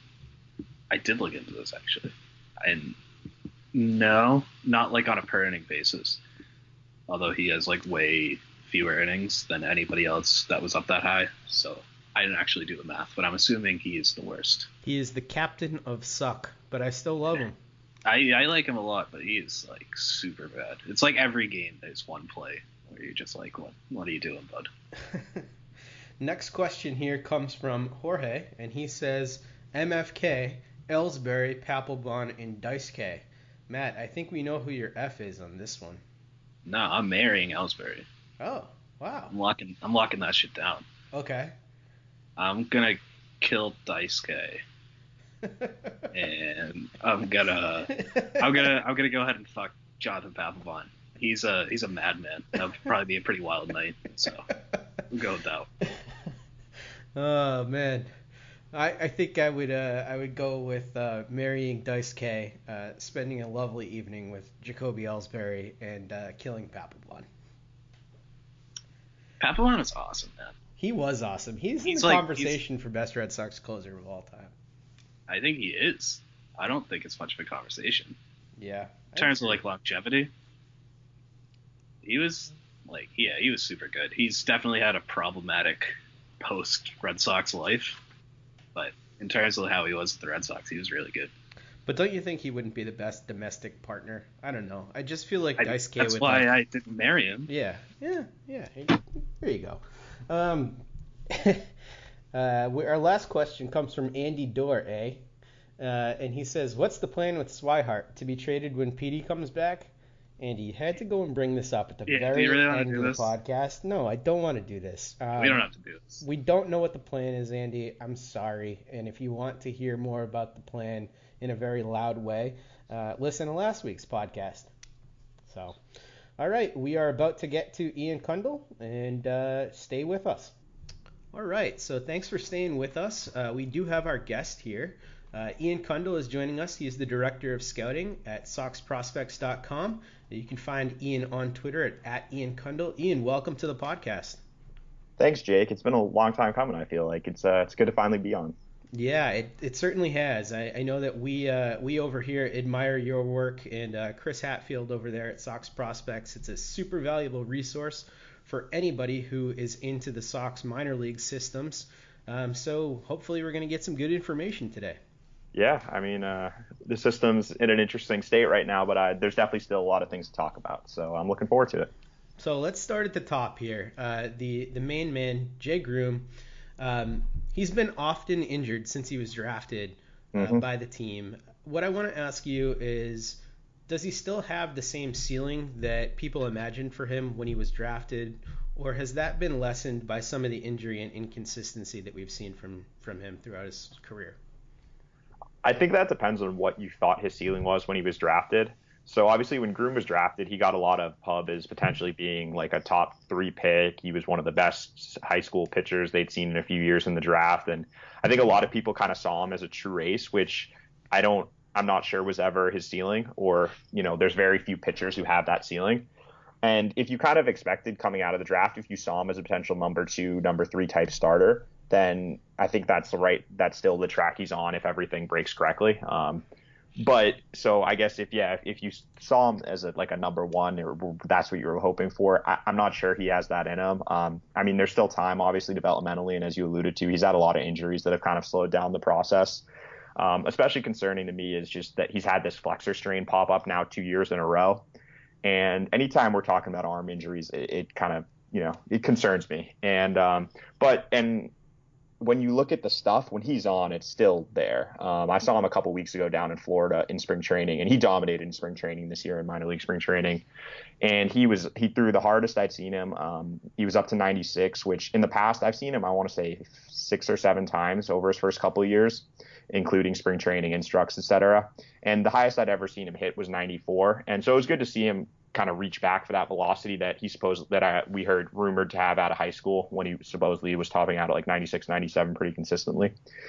I did look into this actually, and no, not like on a per inning basis. Although he has like way fewer innings than anybody else that was up that high. So I didn't actually do the math, but I'm assuming he is the worst. He is the captain of suck, but I still love him. I, I like him a lot, but he is like super bad. It's like every game there's one play where you're just like, what what are you doing, bud? Next question here comes from Jorge, and he says, M F K, Ellsbury, Papelbon, and Dice K. Matt, I think we know who your F is on this one. No, I'm marrying Ellsbury. Oh, wow. I'm locking I'm locking that shit down. Okay. I'm gonna kill Dice K, and I'm gonna I'm gonna I'm gonna go ahead and fuck Jonathan Papelbon. He's a he's a madman. That'll probably be a pretty wild night. So we'll go with that. Oh man, I, I think I would uh, I would go with uh, marrying Dice K, uh, spending a lovely evening with Jacoby Ellsbury, and uh, killing Papelbon. Papelbon is awesome, man. He was awesome. He's, He's in the like- conversation for best Red Sox closer of all time. I think he is. I don't think it's much of a conversation. Yeah. In terms of like longevity, he was like yeah, he was super good. He's definitely had a problematic post Red Sox life, but in terms of how he was with the Red Sox, he was really good. But don't you think he wouldn't be the best domestic partner? I don't know. I just feel like I, Dice K that's would. why like, I didn't marry him. Yeah, yeah, yeah. There you go. Um, uh, we, our last question comes from Andy Dorr, eh? Uh, and he says, "What's the plan with Swihart? To be traded when Petey comes back?" Andy, you had to go and bring this up at the Yeah, do very you really wanna end do of the this? podcast. No, I don't want to do this. Um, We don't have to do this. We don't know what the plan is, Andy. I'm sorry. And if you want to hear more about the plan in a very loud way, uh, listen to last week's podcast. So, all right, we are about to get to Ian Kundle, and uh, stay with us. All right, so thanks for staying with us. Uh, we do have our guest here. Uh, Ian Cundall is joining us. He is the Director of Scouting at Sox Prospects dot com. You can find Ian on Twitter at, at Ian Cundall. Ian, welcome to the podcast. Thanks, Jake. It's been a long time coming, I feel like. It's uh, it's good to finally be on. Yeah, it, it certainly has. I, I know that we uh, we over here admire your work, and uh, Chris Hatfield over there at Sox Prospects. It's a super valuable resource for anybody who is into the Sox minor league systems. Um, so hopefully we're going to get some good information today. Yeah, I mean, uh, the system's in an interesting state right now, but I, there's definitely still a lot of things to talk about. So I'm looking forward to it. So let's start at the top here. Uh, the, the main man, Jay Groome, um, he's been often injured since he was drafted uh, mm-hmm. by the team. What I want to ask you is, does he still have the same ceiling that people imagined for him when he was drafted, or has that been lessened by some of the injury and inconsistency that we've seen from, from him throughout his career? I think that depends on what you thought his ceiling was when he was drafted. So obviously when Groome was drafted, he got a lot of pub as potentially being like a top three pick. He was one of the best high school pitchers they'd seen in a few years in the draft. And I think a lot of people kind of saw him as a true ace, which I don't, I'm not sure was ever his ceiling, or, you know, there's very few pitchers who have that ceiling. And if you kind of expected coming out of the draft, if you saw him as a potential number two, number three type starter, then I think that's the right, that's still the track he's on if everything breaks correctly. Um, But so I guess if, yeah, if you saw him as a, like a number one, or that's what you were hoping for, I, I'm not sure he has that in him. Um, I mean, there's still time, obviously, developmentally. And as you alluded to, he's had a lot of injuries that have kind of slowed down the process. Um, especially concerning to me is just that he's had this flexor strain pop up now two years in a row. And anytime we're talking about arm injuries, it, it kind of, you know, it concerns me. And, um, but, and, when you look at the stuff, when he's on, it's still there. Um, I saw him a couple weeks ago down in Florida in spring training, and he dominated in spring training this year in minor league spring training. And he was he threw the hardest I'd seen him. Um, he was up to ninety-six, which in the past I've seen him, I want to say six or seven times over his first couple of years, including spring training, instructs, et cetera. And the highest I'd ever seen him hit was ninety-four. And so it was good to see him kind of reach back for that velocity that he supposed that I, we heard rumored to have out of high school when he supposedly was topping out at like ninety-six, ninety-seven pretty consistently.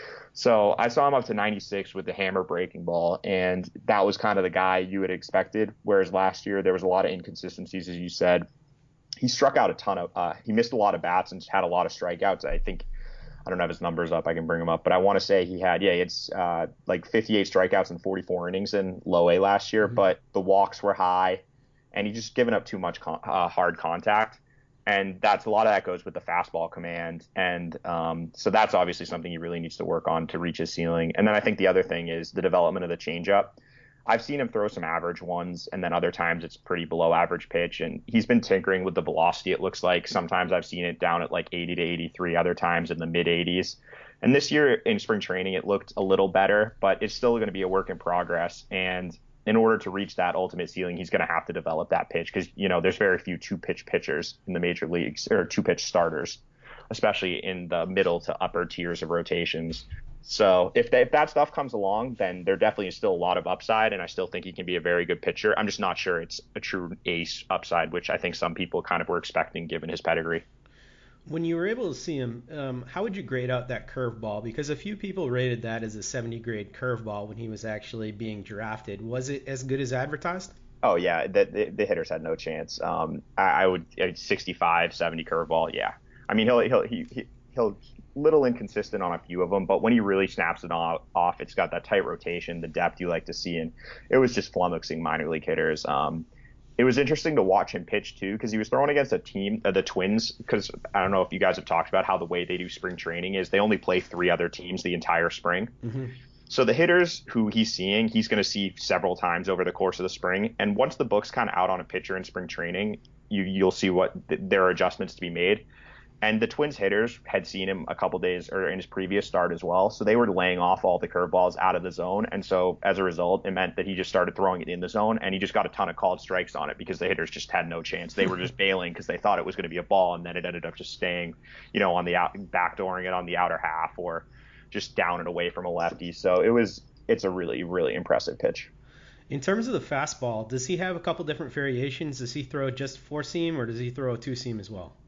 So I saw him up to ninety-six with the hammer breaking ball, and that was kind of the guy you had expected. Whereas last year there was a lot of inconsistencies, as you said. He struck out a ton of, uh, he missed a lot of bats and had a lot of strikeouts. I think, I don't have his numbers up, I can bring them up, but I want to say he had, yeah, it's uh, like fifty-eight strikeouts in forty-four innings in low A last year, mm-hmm. but the walks were high. And he just given up too much con- uh, hard contact. And that's a lot of that goes with the fastball command. And um, so that's obviously something he really needs to work on to reach his ceiling. And then I think the other thing is the development of the changeup. I've seen him throw some average ones, and then other times it's pretty below average pitch. And he's been tinkering with the velocity, it looks like. Sometimes I've seen it down at like eighty to eighty-three, other times in the mid eighties. And this year in spring training, it looked a little better, but it's still going to be a work in progress. And in order to reach that ultimate ceiling, he's going to have to develop that pitch because, you know, there's very few two-pitch pitchers in the major leagues, or two-pitch starters, especially in the middle to upper tiers of rotations. So if, they, if that stuff comes along, then there definitely is still a lot of upside, and I still think he can be a very good pitcher. I'm just not sure it's a true ace upside, which I think some people kind of were expecting given his pedigree. When you were able to see him, um, how would you grade out that curveball? Because a few people rated that as a seventy grade curveball when he was actually being drafted. Was it as good as advertised? Oh, yeah. The, the, the hitters had no chance. Um, I, I would sixty-five, seventy curveball. Yeah. I mean, he'll, he'll, he, he, he'll little inconsistent on a few of them, but when he really snaps it off, off, it's got that tight rotation, the depth you like to see. And it was just flummoxing minor league hitters. Um, It was interesting to watch him pitch, too, because he was throwing against a team, uh, the Twins, because I don't know if you guys have talked about how the way they do spring training is they only play three other teams the entire spring. Mm-hmm. So the hitters who he's seeing, he's going to see several times over the course of the spring. And once the book's kind of out on a pitcher in spring training, you, you'll see what th- there are adjustments to be made. And the Twins hitters had seen him a couple days or in his previous start as well. So they were laying off all the curveballs out of the zone. And so as a result, it meant that he just started throwing it in the zone, and he just got a ton of called strikes on it because the hitters just had no chance. They were just bailing because they thought it was going to be a ball, and then it ended up just staying, you know, on the out, backdooring it on the outer half or just down and away from a lefty. So it was, it's a really, really impressive pitch. In terms of the fastball, does he have a couple different variations? Does he throw just four seam or does he throw a two seam as well?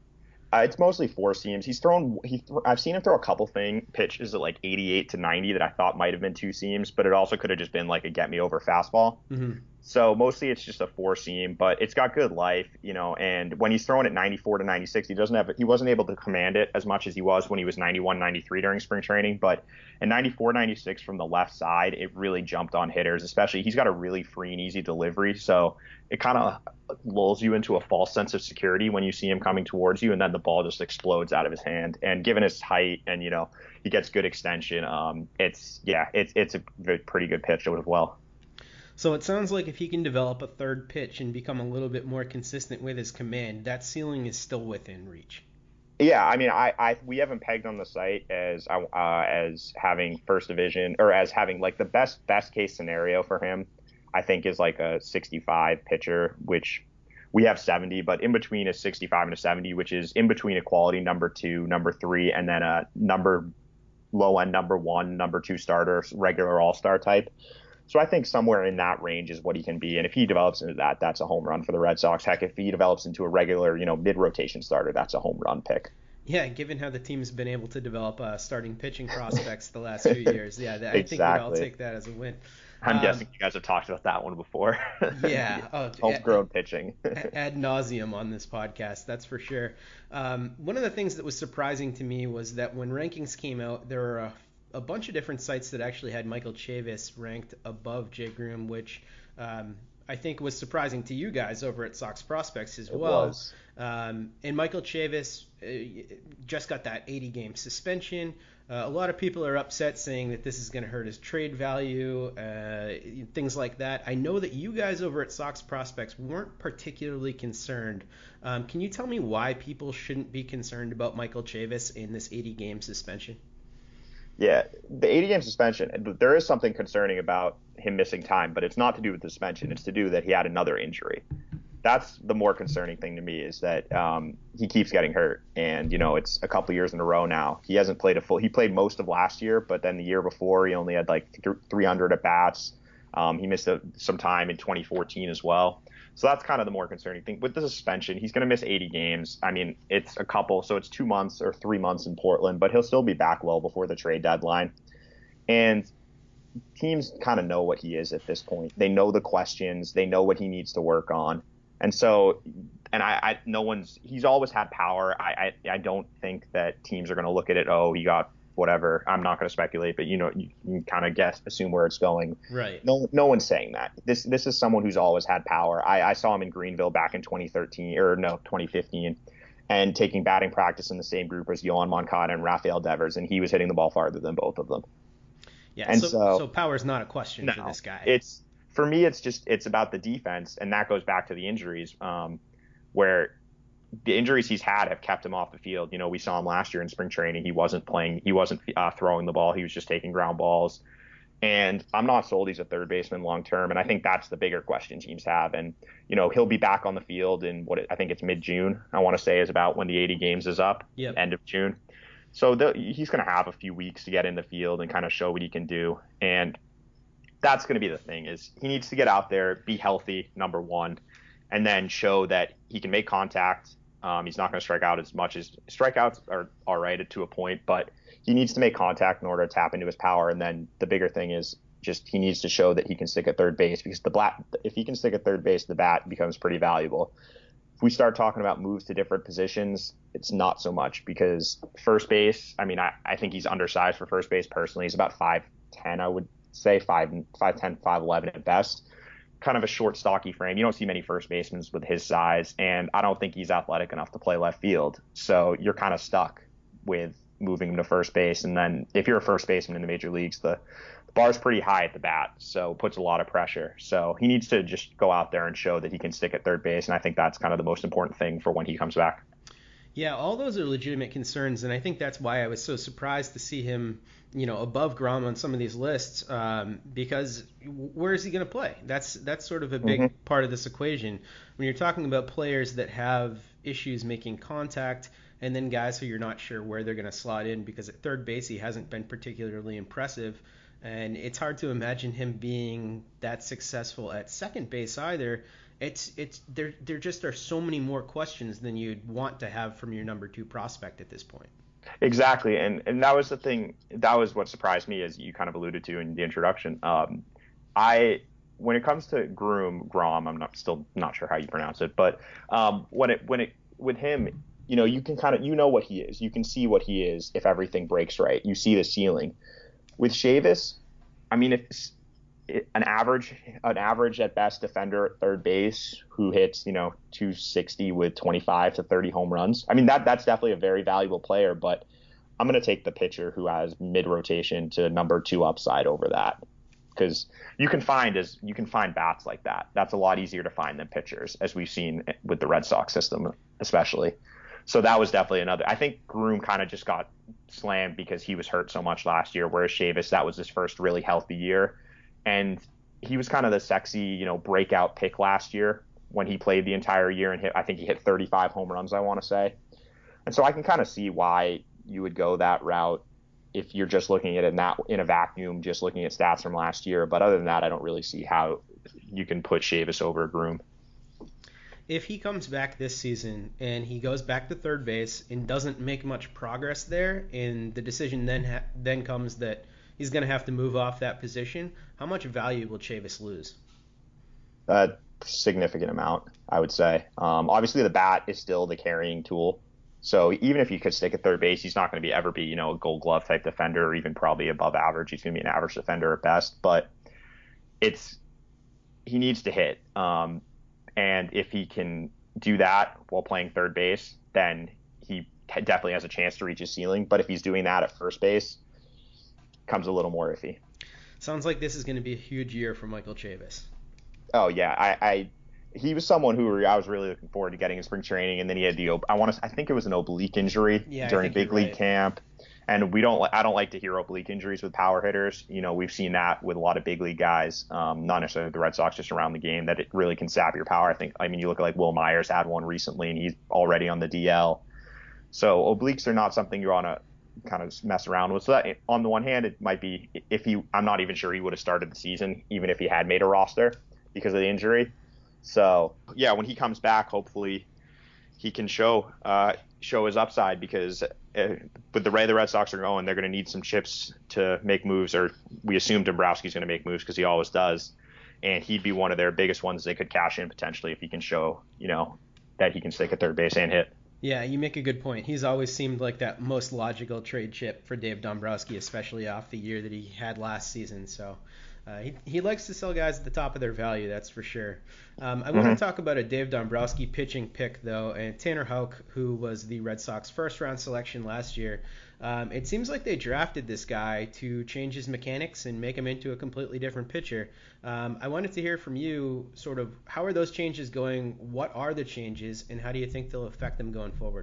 Uh, it's mostly four seams. He's thrown. He th- I've seen him throw a couple thing pitches at like eighty-eight to ninety that I thought might have been two seams, but it also could have just been like a get me over fastball. Mm-hmm. So mostly it's just a four seam, but it's got good life, you know. And when he's throwing at ninety-four to ninety-six, he doesn't have. He wasn't able to command it as much as he was when he was ninety-one, ninety-three during spring training. But at ninety-four, ninety-six from the left side, it really jumped on hitters. Especially he's got a really free and easy delivery, so it kind of lulls you into a false sense of security when you see him coming towards you, and then the ball just explodes out of his hand. And given his height, and you know he gets good extension, um, it's yeah, it's it's a pretty good pitch as well. So it sounds like if he can develop a third pitch and become a little bit more consistent with his command, that ceiling is still within reach. Yeah, I mean, I, I we haven't pegged on the site as uh, as having first division or as having like the best best case scenario for him. I think is like a sixty-five pitcher, which we have seventy, but in between a sixty-five and a seventy, which is in between a quality number two, number three, and then a number low end number one, number two starter, regular all star type. So I think somewhere in that range is what he can be. And if he develops into that, that's a home run for the Red Sox. Heck, if he develops into a regular, you know, mid-rotation starter, that's a home run pick. Yeah, given how the team's been able to develop uh, starting pitching prospects the last few years, yeah, I exactly. think we'd all take that as a win. I'm um, guessing you guys have talked about that one before. Yeah. Oh, homegrown ad, pitching. ad nauseum on this podcast, that's for sure. Um, one of the things that was surprising to me was that when rankings came out, there were a a bunch of different sites that actually had Michael Chavis ranked above Jay Groome, which um, I think was surprising to you guys over at Sox Prospects as it well. Was. Um, and Michael Chavis uh, just got that eighty game suspension. Uh, a lot of people are upset saying that this is going to hurt his trade value, uh, things like that. I know that you guys over at Sox Prospects weren't particularly concerned. Um, can you tell me why people shouldn't be concerned about Michael Chavis in this eighty game suspension? Yeah, the eighty game suspension, there is something concerning about him missing time, but it's not to do with the suspension. It's to do that he had another injury. That's the more concerning thing to me is that um, he keeps getting hurt. And, you know, it's a couple years in a row now. He hasn't played a full – he played most of last year, but then the year before he only had like three hundred at-bats. Um, he missed a, some time in twenty fourteen as well. So that's kind of the more concerning thing. With the suspension, he's going to miss eighty games. I mean, it's a couple, so it's two months or three months in Portland, but he'll still be back well before the trade deadline. And teams kind of know what he is at this point. They know the questions. They know what he needs to work on. And so, and I, I no one's, he's always had power. I, I, I don't think that teams are going to look at it, oh, he got whatever. I'm not going to speculate, but you know, you can kind of guess, assume where it's going. Right. No, no one's saying that. This, this is someone who's always had power. I, I saw him in Greenville back in twenty thirteen or no, twenty fifteen, and taking batting practice in the same group as Yohan Moncada and Rafael Devers, and he was hitting the ball farther than both of them. Yeah. And so, so, so power's not a question no, for this guy. It's for me. It's just it's about the defense, and that goes back to the injuries, um, where the injuries he's had have kept him off the field. You know, we saw him last year in spring training. He wasn't playing. He wasn't uh, throwing the ball. He was just taking ground balls. And I'm not sold he's a third baseman long term. And I think that's the bigger question teams have. And, you know, he'll be back on the field in what it, I think it's mid-June, I want to say, is about when the eighty games is up, yep. End of June. So the, he's going to have a few weeks to get in the field and kind of show what he can do. And that's going to be the thing is he needs to get out there, be healthy, number one, and then show that he can make contact. Um, he's not going to strike out as much as strikeouts are all right to a point, but he needs to make contact in order to tap into his power. And then the bigger thing is just he needs to show that he can stick at third base because the black, if he can stick at third base, the bat becomes pretty valuable. If we start talking about moves to different positions, it's not so much because first base, I mean, I, I think he's undersized for first base personally. He's about five ten, I would say, five ten, five eleven at best. Kind of a short, stocky frame. You don't see many first basemen with his size, and I don't think he's athletic enough to play left field. So you're kind of stuck with moving him to first base. And then if you're a first baseman in the major leagues, the, the bar's pretty high at the bat, so it puts a lot of pressure. So he needs to just go out there and show that he can stick at third base, and I think that's kind of the most important thing for when he comes back. Yeah, all those are legitimate concerns, and I think that's why I was so surprised to see him, you know, above Grom on some of these lists, um, because where is he going to play? That's that's sort of a big mm-hmm. part of this equation. When you're talking about players that have issues making contact, and then guys who you're not sure where they're going to slot in, because at third base he hasn't been particularly impressive, and it's hard to imagine him being that successful at second base either. it's it's there there just are so many more questions than you'd want to have from your number two prospect at this point. Exactly, and and that was the thing. That was what surprised me, as you kind of alluded to in the introduction. Um, I when it comes to Groom Grom, I'm not still not sure how you pronounce it, but um, when it when it with him, you know, you can kind of you know what he is. You can see what he is if everything breaks right. You see the ceiling. With Chavis, I mean, if an average an average at best defender at third base who hits, you know, two sixty with twenty-five to thirty home runs. I mean, that that's definitely a very valuable player, but I'm going to take the pitcher who has mid rotation to number two upside over that, because you can find as you can find bats like that. That's a lot easier to find than pitchers, as we've seen with the Red Sox system, especially. So that was definitely another. I think Groom kind of just got slammed because he was hurt so much last year, whereas Chavis, that was his first really healthy year. And he was kind of the sexy, you know, breakout pick last year when he played the entire year and hit, I think he hit thirty-five home runs, I want to say. And so I can kind of see why you would go that route if you're just looking at it in, that, in a vacuum, just looking at stats from last year. But other than that, I don't really see how you can put Chavis over Groom. If he comes back this season and he goes back to third base and doesn't make much progress there, and the decision then ha- then comes that he's going to have to move off that position, how much value will Chavis lose? A significant amount, I would say. Um, obviously, the bat is still the carrying tool. So even if you could stick at third base, he's not going to be ever be, you know, a Gold Glove type defender, or even probably above average. He's going to be an average defender at best. But it's he needs to hit. Um, and if he can do that while playing third base, then he definitely has a chance to reach his ceiling. But if he's doing that at first base, comes a little more iffy. Sounds like this is going to be a huge year for Michael Chavis. Oh yeah, I, I he was someone who I was really looking forward to getting in spring training, and then he had the I want to I think it was an oblique injury yeah, during big league right. camp, and we don't I don't like to hear oblique injuries with power hitters. You know, we've seen that with a lot of big league guys, um, not necessarily the Red Sox, just around the game, that it really can sap your power. I think I mean you look at like Will Myers had one recently, and he's already on the D L. So obliques are not something you want to kind of mess around with. So that, on the one hand, it might be if he I'm not even sure he would have started the season even if he had made a roster because of the injury. So yeah, when he comes back, hopefully he can show uh, show his upside, because uh, with the way the Red Sox are going, they're going to need some chips to make moves, or we assume Dombrowski's going to make moves because he always does, and he'd be one of their biggest ones they could cash in potentially if he can show, you know, that he can stick at third base and hit. Yeah, you make a good point. He's always seemed like that most logical trade chip for Dave Dombrowski, especially off the year that he had last season. So uh, he, he likes to sell guys at the top of their value, that's for sure. Um, I mm-hmm. want to talk about a Dave Dombrowski pitching pick, though, and Tanner Houck, who was the Red Sox first-round selection last year. Um, it seems like they drafted this guy to change his mechanics and make him into a completely different pitcher. Um, I wanted to hear from you, sort of, how are those changes going? What are the changes, and how do you think they'll affect them going forward?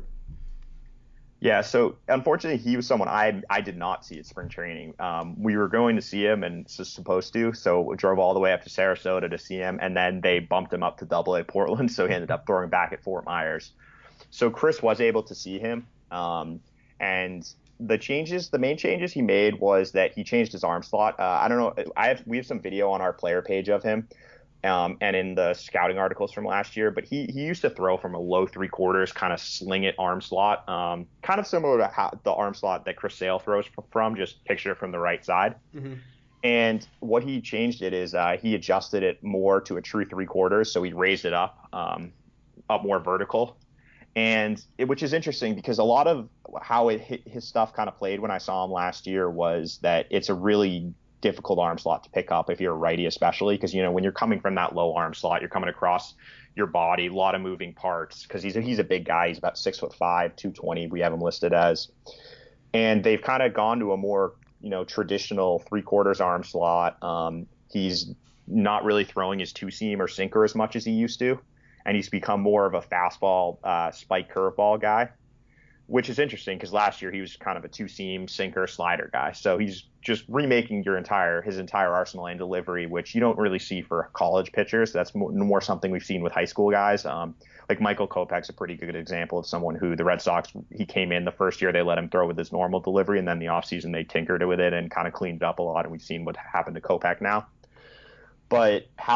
Yeah, so unfortunately, he was someone I I did not see at spring training. Um, we were going to see him and was supposed to, so we drove all the way up to Sarasota to see him, and then they bumped him up to Double A Portland, so he ended up throwing back at Fort Myers. So Chris was able to see him, um, and the changes, the main changes he made was that he changed his arm slot. Uh, I don't know, I have we have some video on our player page of him. Um, and in the scouting articles from last year, but he, he used to throw from a low three quarters, kind of sling it arm slot, um, kind of similar to how the arm slot that Chris Sale throws from, just picture it from the right side. Mm-hmm. And what he changed it is uh, he adjusted it more to a true three quarters, so he raised it up, um, up more vertical. And it, which is interesting because a lot of how it hit, his stuff kind of played when I saw him last year was that it's a really difficult arm slot to pick up if you're a righty, especially because, you know, when you're coming from that low arm slot, you're coming across your body, a lot of moving parts, because he's a, he's a big guy. He's about six foot five, two twenty. We have him listed as, and they've kind of gone to a more, you know, traditional three quarters arm slot. Um, he's not really throwing his two seam or sinker as much as he used to, and he's become more of a fastball, uh, spike curveball guy, which is interesting because last year he was kind of a two seam sinker slider guy. So he's just remaking your entire his entire arsenal and delivery, which you don't really see for college pitchers. That's more, more something we've seen with high school guys. Um, like Michael Kopech's a pretty good example of someone who the Red Sox, he came in the first year, they let him throw with his normal delivery, and then the offseason they tinkered with it and kind of cleaned it up a lot, and we've seen what happened to Kopech now. But Houck,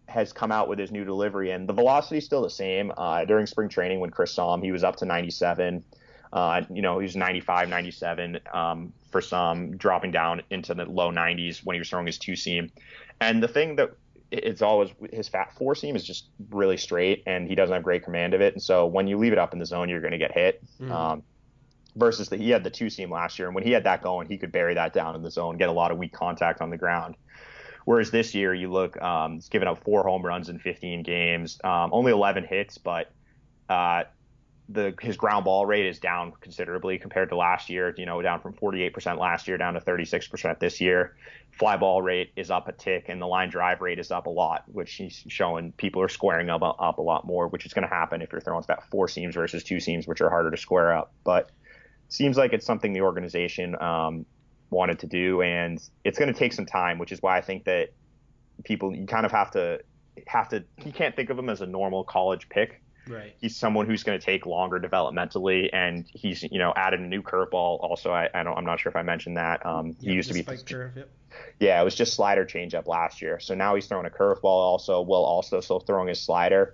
has come out with his new delivery, and the velocity is still the same. Uh, during spring training, when Chris saw him, he was up to ninety-seven. Uh, you know, he was ninety-five, ninety-seven um, for some, dropping down into the low nineties when he was throwing his two seam. And the thing that it's always his fat four seam is just really straight, and he doesn't have great command of it. And so when you leave it up in the zone, you're going to get hit. Mm. Um, versus that he had the two seam last year, and when he had that going, he could bury that down in the zone, get a lot of weak contact on the ground. Whereas this year, you look, um, he's given up four home runs in fifteen games, um, only eleven hits, but uh, the his ground ball rate is down considerably compared to last year. You know, down from forty-eight percent last year down to thirty-six percent this year. Fly ball rate is up a tick, and the line drive rate is up a lot, which he's showing people are squaring up up a lot more, which is going to happen if you're throwing that four seams versus two seams, which are harder to square up. But it seems like it's something the organization um, wanted to do, and it's going to take some time, which is why I think that people you kind of have to have to. You can't think of him as a normal college pick. Right. He's someone who's going to take longer developmentally, and he's, you know, added a new curveball. Also, I, I don't, I'm not sure if I mentioned that. Um, he yep, used to be, spike curve, yep. yeah, it was just slider changeup last year. So now he's throwing a curveball. Also, Will also still throwing his slider.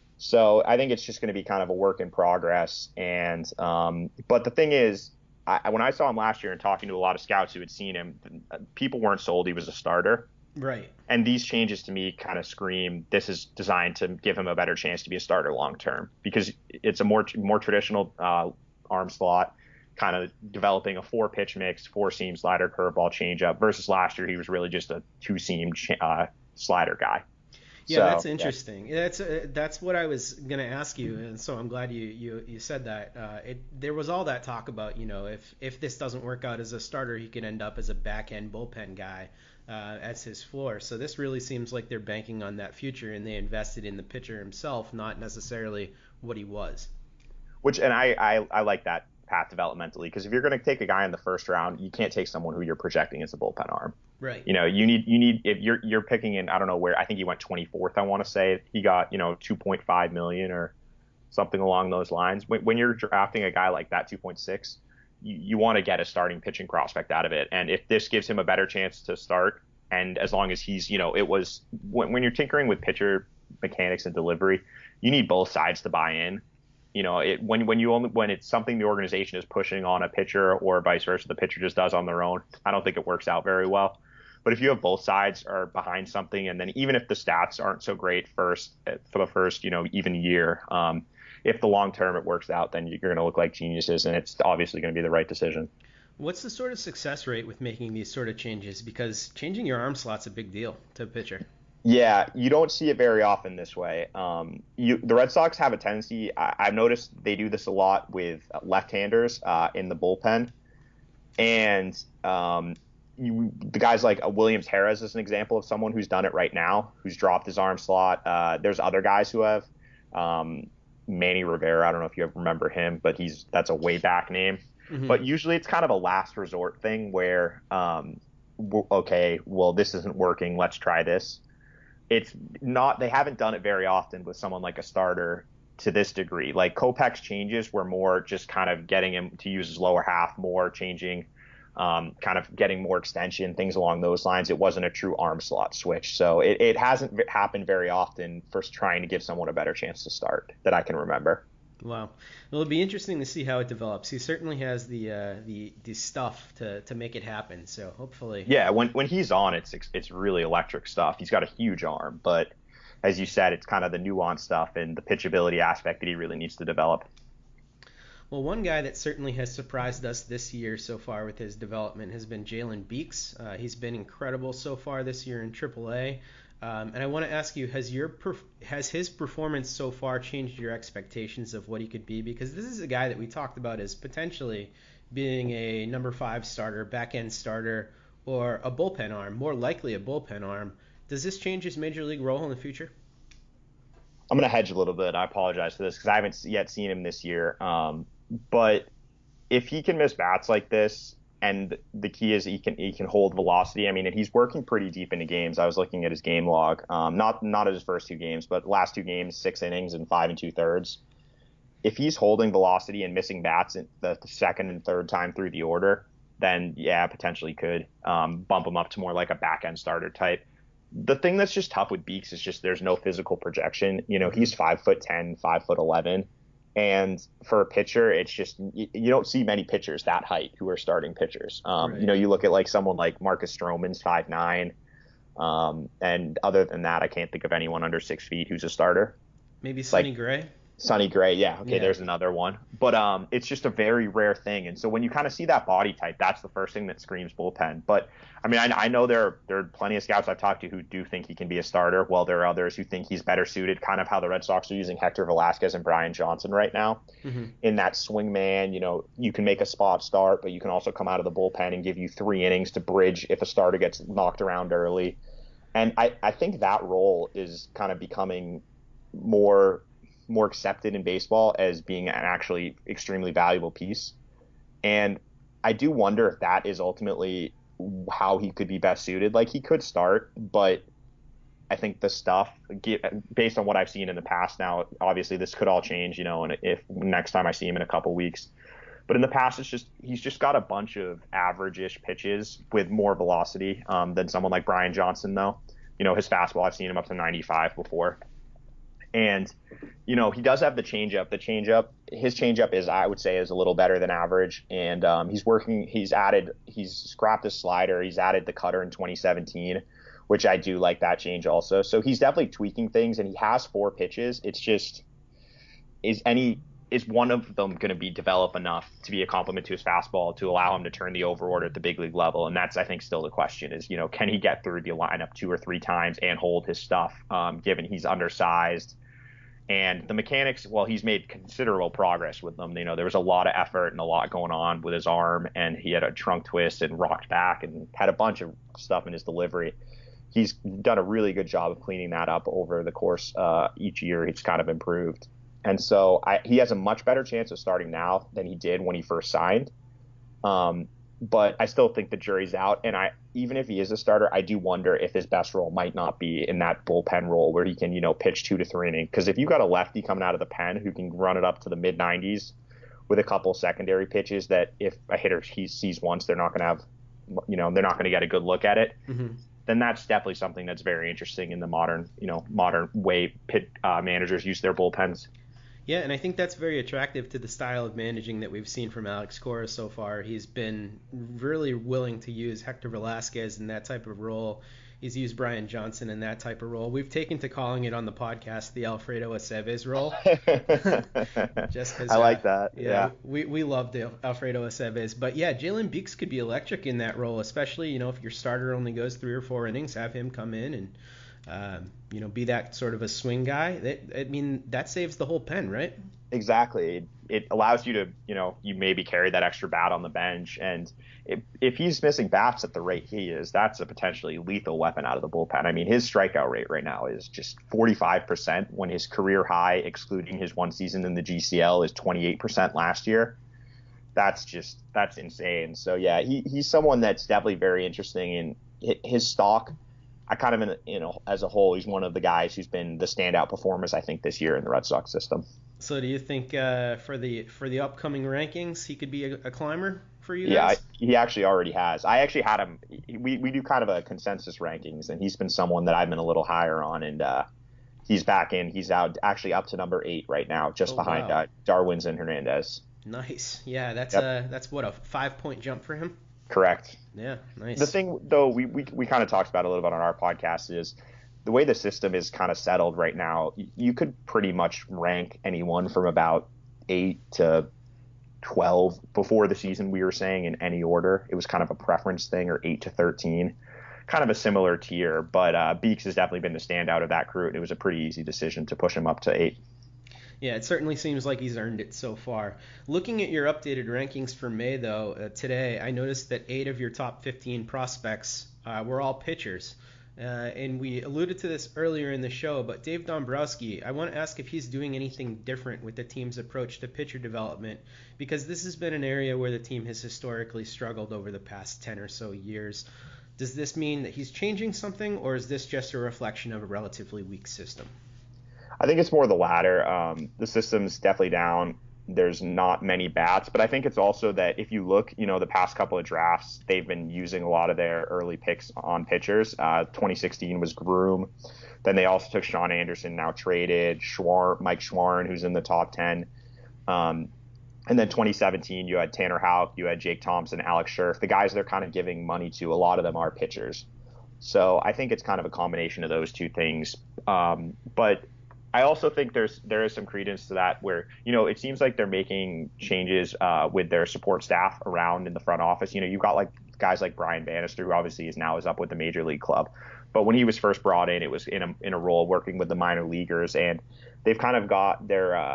So I think it's just going to be kind of a work in progress. And um, but the thing is, I, when I saw him last year and talking to a lot of scouts who had seen him, people weren't sold he was a starter. Right. And these changes to me kind of scream this is designed to give him a better chance to be a starter long term, because it's a more more traditional uh, arm slot, kind of developing a four pitch mix, four seam slider, curveball, changeup. Versus last year he was really just a two seam uh, slider guy. Yeah, so, that's interesting. Yeah. That's uh, that's what I was gonna ask you, and so I'm glad you you, you said that. Uh, it there was all that talk about, you know, if if this doesn't work out as a starter, he could end up as a back end bullpen guy. Uh, as his floor. So this really seems like they're banking on that future, and they invested in the pitcher himself, not necessarily what he was. Which, and I, I, I like that path developmentally, because if you're going to take a guy in the first round, you can't take someone who you're projecting as a bullpen arm. Right. You know, you need, you need, if you're, you're picking in, I don't know where, I think he went twenty-fourth, I want to say. He got, you know, two point five million or something along those lines. When, when you're drafting a guy like that, two point six, you, you want to get a starting pitching prospect out of it. And if this gives him a better chance to start, and as long as he's, you know, it was when, when you're tinkering with pitcher mechanics and delivery, you need both sides to buy in. You know, it when when you only when it's something the organization is pushing on a pitcher, or vice versa, the pitcher just does on their own, I don't think it works out very well. But if you have both sides are behind something, and then even if the stats aren't so great first for the first, you know, even year, um, if the long term it works out, then you're going to look like geniuses, and it's obviously going to be the right decision. What's the sort of success rate with making these sort of changes? Because changing your arm slot's a big deal to a pitcher. Yeah, you don't see it very often this way. Um, you, the Red Sox have a tendency, I, I've noticed they do this a lot with left-handers uh, in the bullpen. And um, you, the guys like uh, Williams Harris is an example of someone who's done it right now, who's dropped his arm slot. Uh, there's other guys who have. Um, Manny Rivera, I don't know if you ever remember him, but he's that's a way back name. Mm-hmm. But usually it's kind of a last resort thing where, um, w- okay, well, this isn't working. Let's try this. It's not, they haven't done it very often with someone like a starter to this degree. Like Kopech's changes were more just kind of getting him to use his lower half more, changing, um, kind of getting more extension, things along those lines. It wasn't a true arm slot switch. So it, it hasn't happened very often for trying to give someone a better chance to start that I can remember. Wow. Well, it'll be interesting to see how it develops. He certainly has the uh, the the stuff to, to make it happen. So hopefully. Yeah, when when he's on, it's it's really electric stuff. He's got a huge arm, but as you said, it's kind of the nuanced stuff and the pitchability aspect that he really needs to develop. Well, one guy that certainly has surprised us this year so far with his development has been Jalen Beeks. Uh, he's been incredible so far this year in triple A. Um, and I want to ask you, has your perf- has his performance so far changed your expectations of what he could be? Because this is a guy that we talked about as potentially being a number five starter, back end starter, or a bullpen arm, more likely a bullpen arm. Does this change his major league role in the future? I'm going to hedge a little bit. I apologize for this because I haven't yet seen him this year. Um, but if he can miss bats like this, and the key is he can he can hold velocity. I mean, and he's working pretty deep into games. I was looking at his game log, um, not not at his first two games, but last two games, six innings and five and two thirds. If he's holding velocity and missing bats the, the second and third time through the order, then yeah, potentially could um, bump him up to more like a back end starter type. the thing that's just tough with Beeks is just there's no physical projection. You know, he's five foot ten, five foot eleven. And for a pitcher, it's just you, you don't see many pitchers that height who are starting pitchers. Um, Right. You know, you look at like someone like Marcus Stroman's five nine, um, and other than that, I can't think of anyone under six feet who's a starter. Maybe Sonny Like- Gray. Sonny Gray, yeah, okay, Yeah. there's another one. But um, it's just a very rare thing, and so when you kind of see that body type, that's the first thing that screams bullpen. But I mean, I, I know there are, there are plenty of scouts I've talked to who do think he can be a starter, while there are others who think he's better suited, kind of how the Red Sox are using Hector Velasquez and Brian Johnson right now, Mm-hmm. in that swing man. You know, you can make a spot start, but you can also come out of the bullpen and give you three innings to bridge if a starter gets knocked around early. And I, I think that role is kind of becoming more more accepted in baseball as being an actually extremely valuable piece. And I do wonder if that is ultimately how he could be best suited. Like, he could start, but I think the stuff, based on what I've seen in the past now, obviously this could all change, you know, and if next time I see him in a couple weeks. But in the past, it's just he's just got a bunch of average-ish pitches with more velocity um, than someone like Brian Johnson, though. You know, his fastball, I've seen him up to ninety-five before. And, you know, he does have the changeup. The changeup, his changeup is, I would say, is a little better than average. And um, he's working, he's added, he's scrapped his slider. He's added the cutter in twenty seventeen, which I do like that change also. So he's definitely tweaking things, and he has four pitches. It's just, is any, is one of them going to be developed enough to be a complement to his fastball to allow him to turn the overorder at the big league level? And that's, I think, still the question is, you know, can he get through the lineup two or three times and hold his stuff, um, given he's undersized? And the mechanics, well, he's made considerable progress with them. You know, there was a lot of effort and a lot going on with his arm, and he had a trunk twist and rocked back and had a bunch of stuff in his delivery. He's done a really good job of cleaning that up over the course uh, each year. He's kind of improved. And so I, he has a much better chance of starting now than he did when he first signed. Um, but I still think the jury's out. And I, even if he is a starter, I do wonder if his best role might not be in that bullpen role where he can, you know, pitch two to three innings. Because if you got a lefty coming out of the pen who can run it up to the mid nineties with a couple secondary pitches that if a hitter he sees once, they're not going to have, you know, they're not going to get a good look at it. Mm-hmm. Then that's definitely something that's very interesting in the modern, you know, modern way pit uh, managers use their bullpens. Yeah, and I think that's very attractive to the style of managing that we've seen from Alex Cora so far. He's been really willing to use Hector Velasquez in that type of role. He's used Brian Johnson in that type of role. We've taken to calling it on the podcast the Alfredo Aceves role. Just 'cause, I like uh, that. Yeah, Yeah. we we love the Alfredo Aceves. But yeah, Jalen Beeks could be electric in that role, especially, you know, if your starter only goes three or four innings, have him come in and Um, you know, be that sort of a swing guy. That, I mean, that saves the whole pen, right? Exactly. It, it allows you to, you know, you maybe carry that extra bat on the bench. And if, if he's missing bats at the rate he is, that's a potentially lethal weapon out of the bullpen. I mean, his strikeout rate right now is just forty-five percent when his career high, excluding his one season in the G C L, is twenty-eight percent last year. That's just, that's insane. So, yeah, he, he's someone that's definitely very interesting. And his stock, I kind of, you know, as a whole, he's one of the guys who's been the standout performers, I think, this year in the Red Sox system. So do you think uh, for the for the upcoming rankings, he could be a, a climber for you Yeah, guys? I, he actually already has. I actually had him. We, we do kind of a consensus rankings, and he's been someone that I've been a little higher on, and uh, he's back in. He's out actually up to number eight right now, just Oh, behind wow. uh, Darwin's and Hernandez. Nice. Yeah, that's Yep. uh that's what, a five point jump for him. Correct. Yeah, nice. The thing, though, we, we, we kind of talked about a little bit on our podcast is the way the system is kind of settled right now. You could pretty much rank anyone from about eight to twelve before the season, we were saying, in any order. It was kind of a preference thing, or eight to thirteen. Kind of a similar tier, but uh, Beeks has definitely been the standout of that crew, and it was a pretty easy decision to push him up to eight. Yeah, it certainly seems like he's earned it so far. Looking at your updated rankings for May, though, uh, today, I noticed that eight of your top fifteen prospects uh, were all pitchers. Uh, and we alluded to this earlier in the show, but Dave Dombrowski, I want to ask if he's doing anything different with the team's approach to pitcher development, because this has been an area where the team has historically struggled over the past ten or so years. Does this mean that he's changing something, or is this just a reflection of a relatively weak system? I think it's more the latter. Um, the system's definitely down. there's not many bats. But I think it's also that if you look, you know, the past couple of drafts, they've been using a lot of their early picks on pitchers. Uh, twenty sixteen was Groom. Then they also took Sean Anderson, now traded, Schwar- Mike Schwarn, who's in the top ten. Um, and then twenty seventeen, you had Tanner Houck, you had Jake Thompson, Alex Scherf. The guys they're kind of giving money to, a lot of them are pitchers. So I think it's kind of a combination of those two things. Um, but I also think there's there is some credence to that where, you know, it seems like they're making changes uh, with their support staff around in the front office. You know, you've got like guys like Brian Bannister, who obviously is now is up with the Major League club. But when he was first brought in, it was in a in a role working with the minor leaguers, and they've kind of got their. Uh,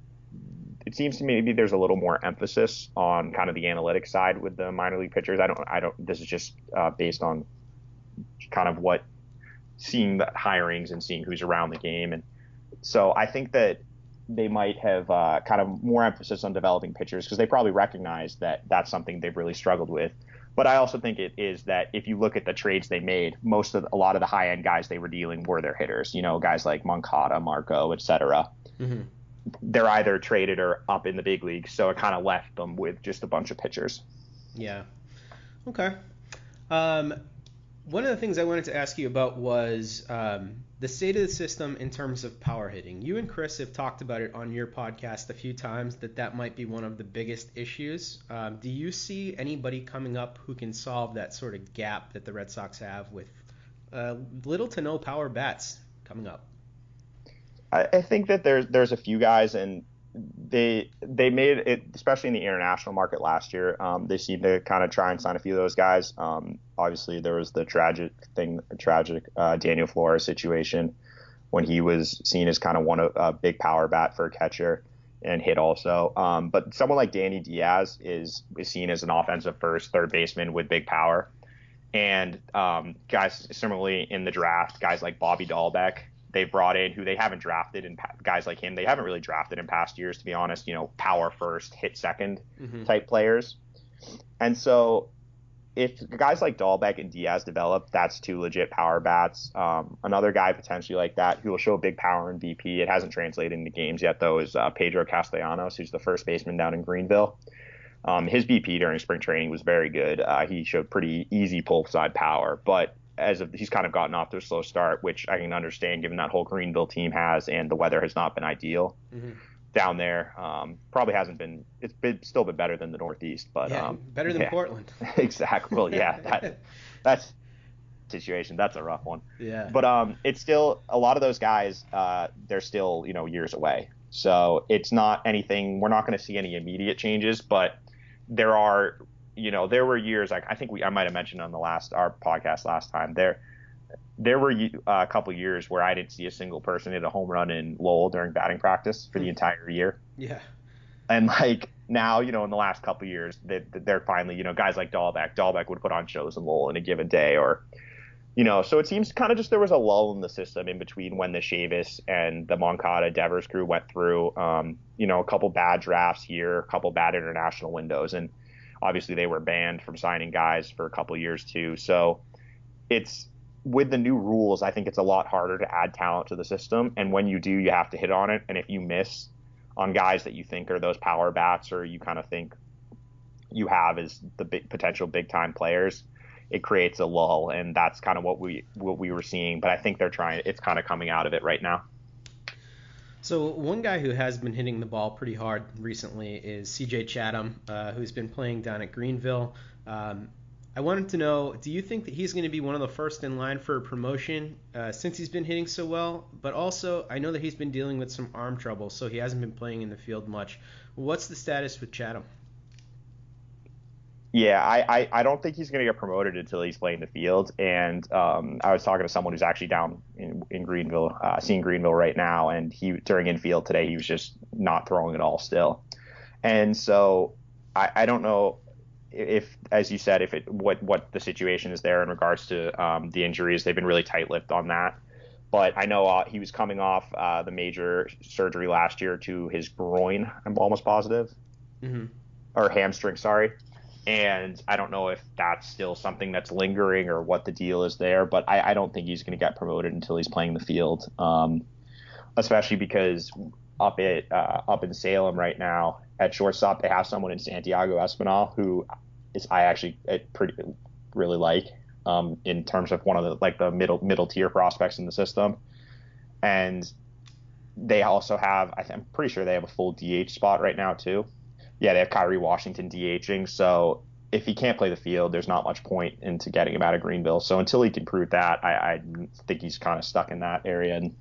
it seems to me maybe there's a little more emphasis on kind of the analytics side with the minor league pitchers. I don't. I don't. This is just uh, based on kind of what seeing the hirings and seeing who's around the game, and so I think that they might have uh, kind of more emphasis on developing pitchers because they probably recognize that that's something they've really struggled with. But I also think it is that if you look at the trades they made, most of a lot of the high end guys they were dealing were their hitters. You know, guys like Moncada, Marco, et cetera. Mm-hmm. They're either traded or up in the big leagues, so it kind of left them with just a bunch of pitchers. Yeah. Okay. Um, one of the things I wanted to ask you about was um, the state of the system in terms of power hitting. You and Chris have talked about it on your podcast a few times, that that might be one of the biggest issues. Um, do you see anybody coming up who can solve that sort of gap that the Red Sox have with uh, little to no power bats coming up? I, I think that there's there's a few guys, and they they made it, especially in the international market last year. Um, they seemed to kind of try and sign a few of those guys. Um, obviously, there was the tragic thing, tragic uh, Daniel Flores situation when he was seen as kind of one of a big power bat for a catcher and hit also. Um, but someone like Danny Diaz is is seen as an offensive first third baseman with big power. And um, guys similarly in the draft, guys like Bobby Dahlbeck, they've brought in who they haven't drafted, and guys like him, they haven't really drafted in past years, to be honest, you know, power first, hit second mm-hmm. type players. And so if guys like Dahlbeck and Diaz develop, that's two legit power bats. Um, another guy potentially like that who will show big power in B P, it hasn't translated into games yet, though, is uh, Pedro Castellanos, who's the first baseman down in Greenville. Um, his B P during spring training was very good. Uh, he showed pretty easy pull side power, but as of he's kind of gotten off to a slow start, which I can understand given that whole Greenville team has, and the weather has not been ideal mm-hmm. down there. Um, probably hasn't been. It's been still been better than the Northeast, but yeah, um, better than yeah. Portland. Exactly. Well, yeah, that that's situation. That's a rough one. Yeah. But um, it's still a lot of those guys. Uh, they're still you know years away. So it's not anything. We're not going to see any immediate changes, but there are. You know, there were years like I think we I might have mentioned on the last our podcast last time there there were uh, a couple years where I didn't see a single person hit a home run in Lowell during batting practice for the entire year. Yeah. And like now, you know, in the last couple years, they, they're finally, you know, guys like Dahlbeck. Dahlbeck would put on shows in Lowell in a given day, or, you know, so it seems kind of just there was a lull in the system in between when the Chavis and the Moncada Devers crew went through, um, you know, a couple bad drafts here, a couple bad international windows, and obviously they were banned from signing guys for a couple of years too. So it's with the new rules, I think it's a lot harder to add talent to the system. And when you do, you have to hit on it. And if you miss on guys that you think are those power bats, or you kind of think you have as the big potential big time players, it creates a lull. And that's kind of what we, what we were seeing. But I think they're trying, it's kind of coming out of it right now. So one guy who has been hitting the ball pretty hard recently is C J Chatham, uh, who's been playing down at Greenville. Um, I wanted to know, do you think that he's going to be one of the first in line for a promotion uh, since he's been hitting so well? But also, I know that he's been dealing with some arm trouble, so he hasn't been playing in the field much. What's the status with Chatham? Yeah, I, I, I don't think he's going to get promoted until he's playing the field. And um, I was talking to someone who's actually down in, in Greenville, uh, seeing Greenville right now. And he during infield today, he was just not throwing at all still. And so I, I don't know if, as you said, if it what, what the situation is there in regards to um, the injuries. They've been really tight-lipped on that. But I know uh, he was coming off uh, the major surgery last year to his groin, I'm almost positive. Mm-hmm. Or hamstring, sorry. And I don't know if that's still something that's lingering or what the deal is there, but I, I don't think he's going to get promoted until he's playing the field, um, especially because up at uh, up in Salem right now, at shortstop, they have someone in Santiago Espinal who is I actually pretty really like um, in terms of one of the like the middle middle tier prospects in the system, and they also have I th- I'm pretty sure they have a full D H spot right now too. Yeah, they have Kyrie Washington DHing, so if he can't play the field, there's not much point into getting him out of Greenville. So until he can prove that, I, I think he's kind of stuck in that area. And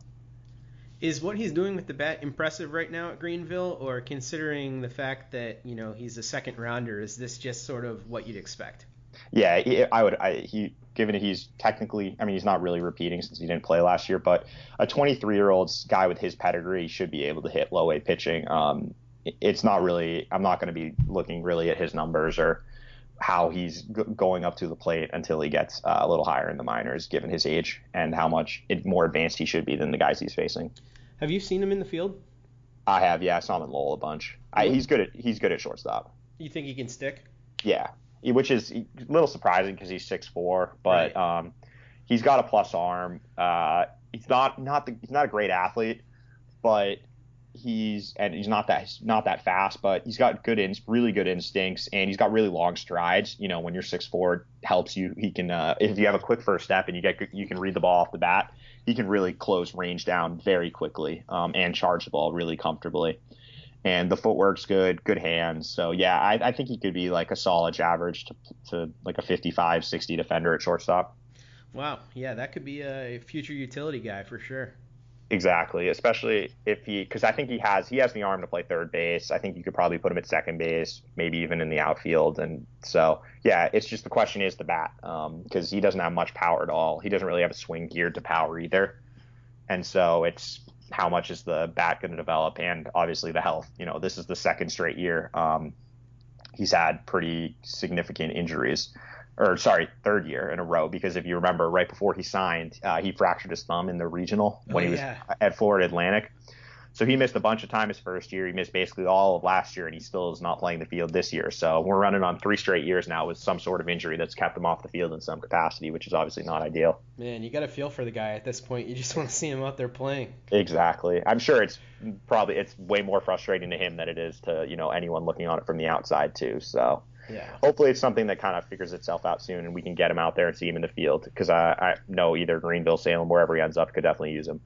is what he's doing with the bat impressive right now at Greenville, or considering the fact that, you know, he's a second rounder, is this just sort of what you'd expect? Yeah, he, I would. I, he given he's technically, I mean, he's not really repeating since he didn't play last year, but a twenty-three-year-old guy with his pedigree should be able to hit low A pitching. Um, it's not really. I'm not going to be looking really at his numbers or how he's g- going up to the plate until he gets uh, a little higher in the minors, given his age and how much it, more advanced he should be than the guys he's facing. Have you seen him in the field? I have, yeah. I saw him in Lowell a bunch. I, he's good at he's good at shortstop. You think he can stick? Yeah, which is a little surprising because he's six foot four, but right. um, he's got a plus arm. Uh, he's not not the, he's not a great athlete, but he's and he's not that not that fast, but he's got good in really good instincts, and he's got really long strides. You know, when you're six foot four, it helps you. He can uh, if you have a quick first step and you get you can read the ball off the bat, he can really close range down very quickly um, and charge the ball really comfortably. And the footwork's good, good hands. So, yeah, I, I think he could be like a solid average to, to like a fifty-five, sixty defender at shortstop. Wow. Yeah, that could be a future utility guy for sure. Exactly, especially if he – because I think he has he has the arm to play third base. I think you could probably put him at second base, maybe even in the outfield. And so, yeah, it's just the question is the bat because um, he doesn't have much power at all. He doesn't really have a swing geared to power either. And so it's – how much is the bat going to develop, and obviously the health. You know, this is the second straight year um, he's had pretty significant injuries, or sorry, third year in a row, because if you remember, right before he signed, uh, he fractured his thumb in the regional when oh, he was yeah. at Florida Atlantic. So he missed a bunch of time his first year. He missed basically all of last year, and he still is not playing the field this year. So we're running on three straight years now with some sort of injury that's kept him off the field in some capacity, which is obviously not ideal. Man, you got to feel for the guy at this point. You just want to see him out there playing. Exactly. I'm sure it's probably it's way more frustrating to him than it is to, you know, anyone looking on it from the outside too. So yeah. Hopefully it's something that kind of figures itself out soon, and we can get him out there and see him in the field, because I, I know either Greenville, Salem, wherever he ends up, could definitely use him.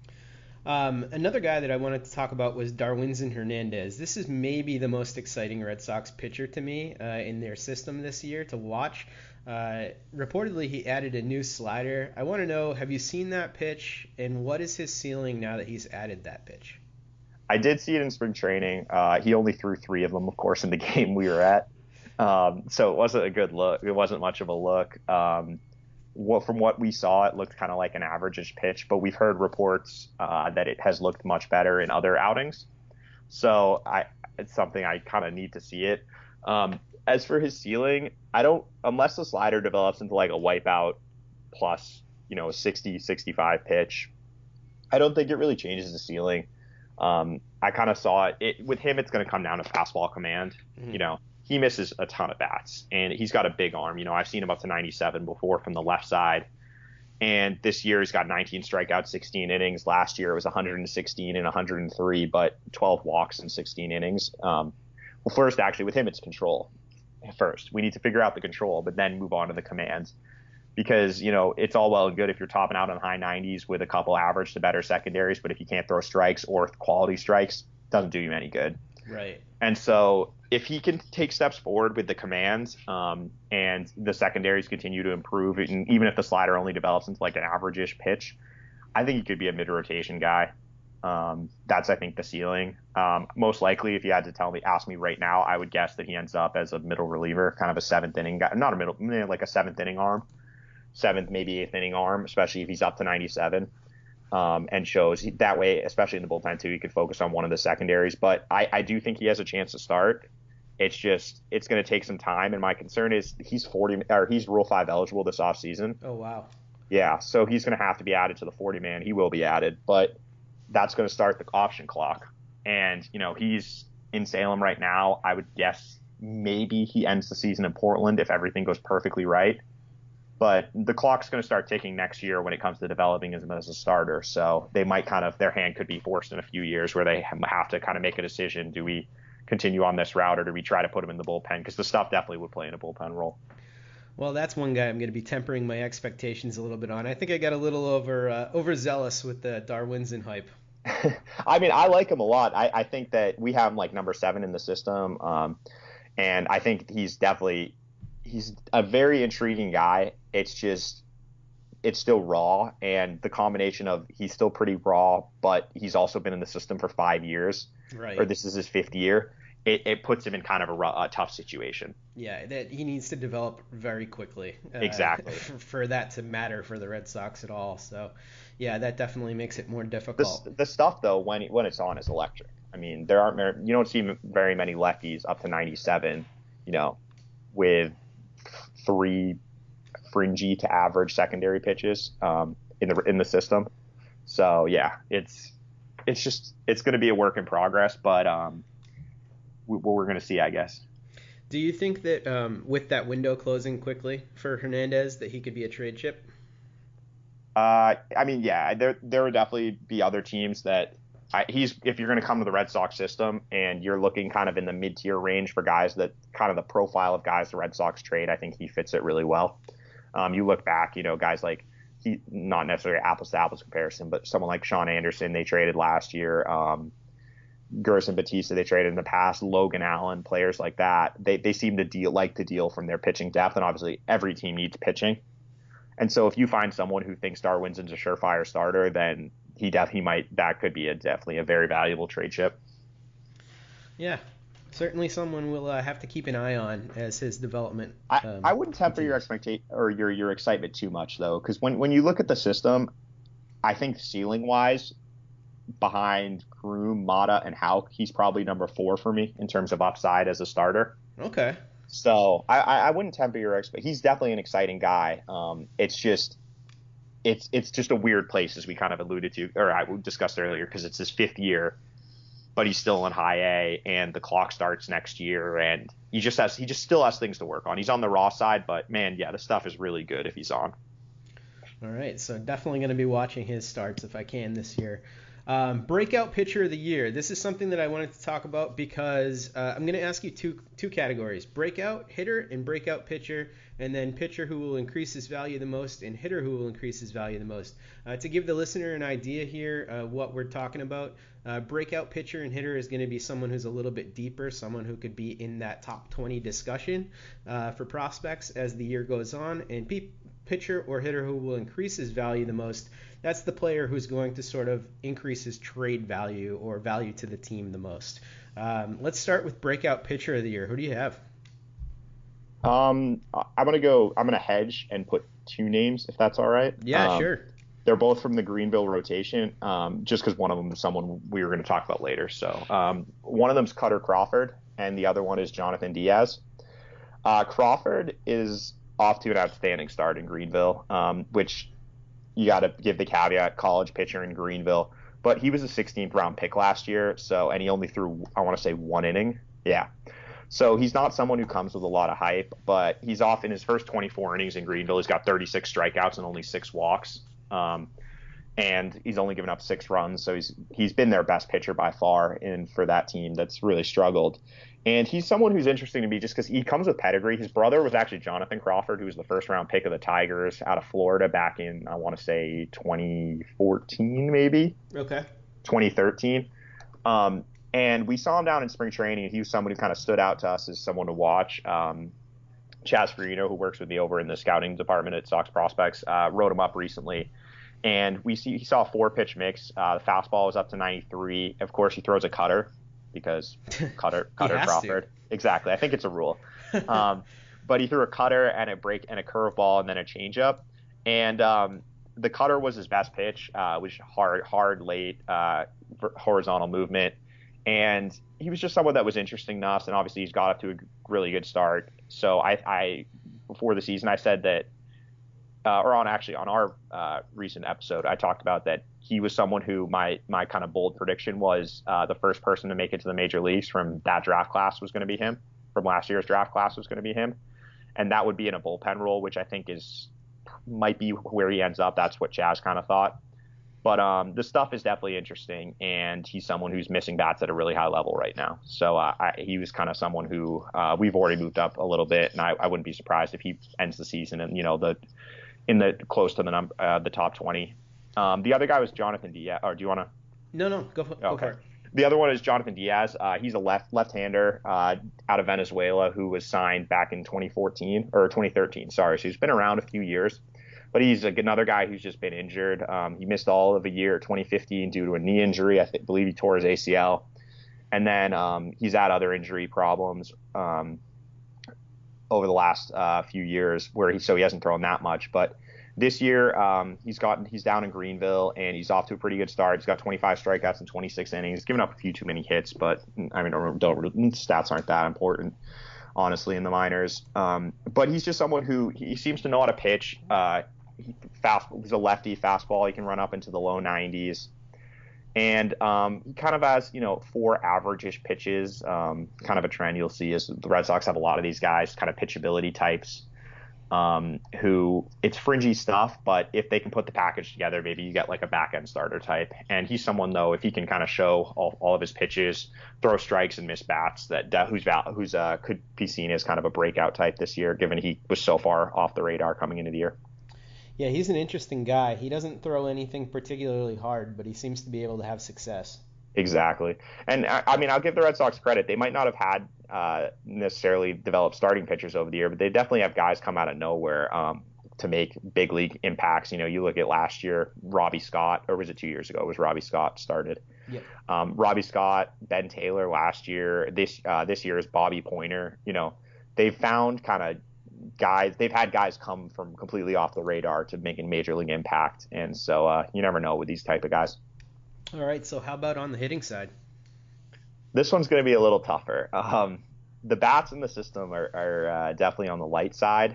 Um, another guy that I wanted to talk about was Darwinzon Hernandez. This is maybe the most exciting Red Sox pitcher to me uh, in their system this year to watch. Uh, reportedly, he added a new slider. I want to know, have you seen that pitch, and what is his ceiling now that he's added that pitch? I did see it in spring training. Uh, he only threw three of them, of course, in the game we were at. Um, so it wasn't a good look. It wasn't much of a look. Um, What, from what we saw, it looked kind of like an average-ish pitch, but we've heard reports uh, that it has looked much better in other outings. So I, it's something I kind of need to see it. Um, as for his ceiling, I don't, unless the slider develops into like a wipeout plus, you know, a sixty, sixty-five pitch, I don't think it really changes the ceiling. Um, I kind of saw it, it with him. It's going to come down to fastball command, mm-hmm. you know. He misses a ton of bats, and he's got a big arm. You know, I've seen him up to ninety-seven before from the left side. And this year he's got nineteen strikeouts, sixteen innings. Last year it was one hundred sixteen and one hundred three, but twelve walks in sixteen innings. Um, well, first, actually, with him, it's control. First, we need to figure out the control, but then move on to the commands. Because, you know, it's all well and good if you're topping out on high nineties with a couple average to better secondaries, but if you can't throw strikes or quality strikes, it doesn't do you any good. Right. And so if he can take steps forward with the commands um, and the secondaries continue to improve, and even if the slider only develops into like an average-ish pitch, I think he could be a mid-rotation guy. Um, that's, I think, the ceiling. Um, most likely, if you had to tell me, ask me right now, I would guess that he ends up as a middle reliever, kind of a seventh inning guy, not a middle, like a seventh inning arm, seventh, maybe eighth inning arm, especially if he's up to ninety-seven. Um, and shows that way, especially in the bullpen too, he could focus on one of the secondaries. But I, I do think he has a chance to start. It's just it's going to take some time, and my concern is he's forty or he's Rule Five eligible this offseason. Oh wow. Yeah, so he's going to have to be added to the forty man. He will be added, but that's going to start the option clock. And you know he's in Salem right now. I would guess maybe he ends the season in Portland if everything goes perfectly right. But the clock's going to start ticking next year when it comes to developing him as a starter. So they might kind of, their hand could be forced in a few years where they have to kind of make a decision. Do we continue on this route, or do we try to put him in the bullpen? Because the stuff definitely would play in a bullpen role. Well, that's one guy I'm going to be tempering my expectations a little bit on. I think I got a little over uh, overzealous with the Darwinzon hype. I mean, I like him a lot. I, I think that we have him like number seven in the system, um, and I think he's definitely he's a very intriguing guy. It's just it's still raw, and the combination of he's still pretty raw, but he's also been in the system for five years, right? Or this is his fifth year. It, it puts him in kind of a, a tough situation. Yeah, that he needs to develop very quickly. Uh, exactly. For, for that to matter for the Red Sox at all. So, yeah, that definitely makes it more difficult. The, the stuff, though, when when it's on is electric. I mean, there aren't you don't see very many lefties up to ninety-seven, you know, with three fringy to average secondary pitches um, in the in the system. So, yeah, it's it's just it's going to be a work in progress, but um, what we're going to see, I guess. Do you think that um, with that window closing quickly for Hernandez, that he could be a trade chip? Uh, I mean, yeah, there there would definitely be other teams that I, he's if you're going to come to the Red Sox system and you're looking kind of in the mid tier range for guys that kind of the profile of guys the Red Sox trade, I think he fits it really well. Um, you look back, you know, guys like he not necessarily apples to apples comparison, but someone like Sean Anderson they traded last year. Um, Gerson Batista they traded in the past, Logan Allen, players like that. They they seem to deal like to deal from their pitching depth, and obviously every team needs pitching. And so if you find someone who thinks Darwinzon's a surefire starter, then he def he might that could be a definitely a very valuable trade chip. Yeah, certainly someone we'll uh, have to keep an eye on as his development. I, um, I wouldn't temper your expectation or your your excitement too much though, because when when you look at the system, I think ceiling wise, behind Groom, Mata, and Houck, he's probably number four for me in terms of upside as a starter. Okay. So I, I wouldn't temper your expectation. He's definitely an exciting guy. Um, it's just it's it's just a weird place, as we kind of alluded to, or I discussed earlier, because it's his fifth year, but he's still in high A, and the clock starts next year, and he just has he just still has things to work on. He's on the raw side, but man, yeah, the stuff is really good if he's on. All right, so definitely going to be watching his starts if I can this year. Um, breakout pitcher of the year. This is something that I wanted to talk about because uh, I'm going to ask you two two categories: breakout hitter and breakout pitcher, and then pitcher who will increase his value the most and hitter who will increase his value the most. Uh, to give the listener an idea here, uh, what we're talking about, uh, breakout pitcher and hitter is going to be someone who's a little bit deeper, someone who could be in that top twenty discussion uh, for prospects as the year goes on, and pe- pitcher or hitter who will increase his value the most. That's the player who's going to sort of increase his trade value or value to the team the most. Um, let's start with breakout pitcher of the year. Who do you have? Um, I'm gonna go. I'm gonna hedge and put two names, if that's all right. Yeah, um, sure. They're both from the Greenville rotation. Um, just because one of them is someone we were going to talk about later. So um, one of them's Cutter Crawford, and the other one is Jonathan Diaz. Uh, Crawford is off to an outstanding start in Greenville, um, which you got to give the caveat, college pitcher in Greenville. But he was a sixteenth round pick last year, so and he only threw, I want to say, one inning. Yeah. So he's not someone who comes with a lot of hype, but he's off in his first twenty-four innings in Greenville. He's got thirty-six strikeouts and only six walks. Um, and he's only given up six runs, so he's he's been their best pitcher by far in for that team that's really struggled. And he's someone who's interesting to me just because he comes with pedigree. His brother was actually Jonathan Crawford, who was the first round pick of the Tigers out of Florida back in, I want to say, twenty fourteen maybe. Okay. twenty thirteen. Um, and we saw him down in spring training, and he was someone who kind of stood out to us as someone to watch. Um, Chaz Farino, who works with me over in the scouting department at Sox Prospects, uh, wrote him up recently. And we see he saw a four-pitch mix. Uh, the fastball was up to ninety-three. Of course, he throws a cutter because cutter, cutter Crawford. To. Exactly. I think it's a rule. Um, but he threw a cutter and a break and a curveball and then a changeup. And um, the cutter was his best pitch, uh, which hard, hard, late, uh, horizontal movement. And he was just someone that was interesting to us. And obviously, he's got up to a really good start. So I, I before the season, I said that. Uh, or on actually on our uh, recent episode, I talked about that he was someone who my my kind of bold prediction was uh, the first person to make it to the major leagues from that draft class was going to be him. From last year's draft class was going to be him, and that would be in a bullpen role, which I think is might be where he ends up. That's what Chaz kind of thought. But um, the stuff is definitely interesting, and he's someone who's missing bats at a really high level right now. So uh, I, he was kind of someone who uh, we've already moved up a little bit, and I, I wouldn't be surprised if he ends the season and you know the in the close to the num- uh, the top twenty. Um, the other guy was Jonathan Diaz. Or do you want to? No, no, go for, go okay. for it. The other one is Jonathan Diaz. Uh, he's a left left-hander uh, out of Venezuela who was signed back in twenty fourteen or twenty thirteen. Sorry, so he's been around a few years. But he's like another guy who's just been injured. Um, he missed all of a year, twenty fifteen, due to a knee injury. I th- believe he tore his A C L. And then um, he's had other injury problems um, over the last uh, few years, where he so he hasn't thrown that much. But this year um, he's gotten he's down in Greenville, and he's off to a pretty good start. He's got twenty-five strikeouts in twenty-six innings. He's given up a few too many hits, but I mean, don't, don't, stats aren't that important, honestly, in the minors. Um, but he's just someone who he seems to know how to pitch. Uh, Fast, he's a lefty fastball. He can run up into the low nineties, and um, he kind of has you know four average-ish pitches. Um, kind of a trend you'll see is the Red Sox have a lot of these guys, kind of pitchability types, um, who it's fringy stuff, but if they can put the package together, maybe you get like a back-end starter type. And he's someone though, if he can kind of show all, all of his pitches, throw strikes and miss bats, that uh, who's who's uh, could be seen as kind of a breakout type this year, given he was so far off the radar coming into the year. Yeah, he's an interesting guy. He doesn't throw anything particularly hard, but he seems to be able to have success. Exactly. And, I, I mean, I'll give the Red Sox credit. They might not have had uh, necessarily developed starting pitchers over the year, but they definitely have guys come out of nowhere um, to make big league impacts. You know, you look at last year, Robbie Scott, or was it two years ago? It was Robbie Scott started. Yep. Um, Robbie Scott, Ben Taylor last year. This uh, this year is Bobby Pointer. You know, they've found kind of guys, they've had guys come from completely off the radar to making major league impact, and so uh, you never know with these type of guys. All right, so how about on the hitting side? This one's going to be a little tougher. Um, the bats in the system are, are uh, definitely on the light side,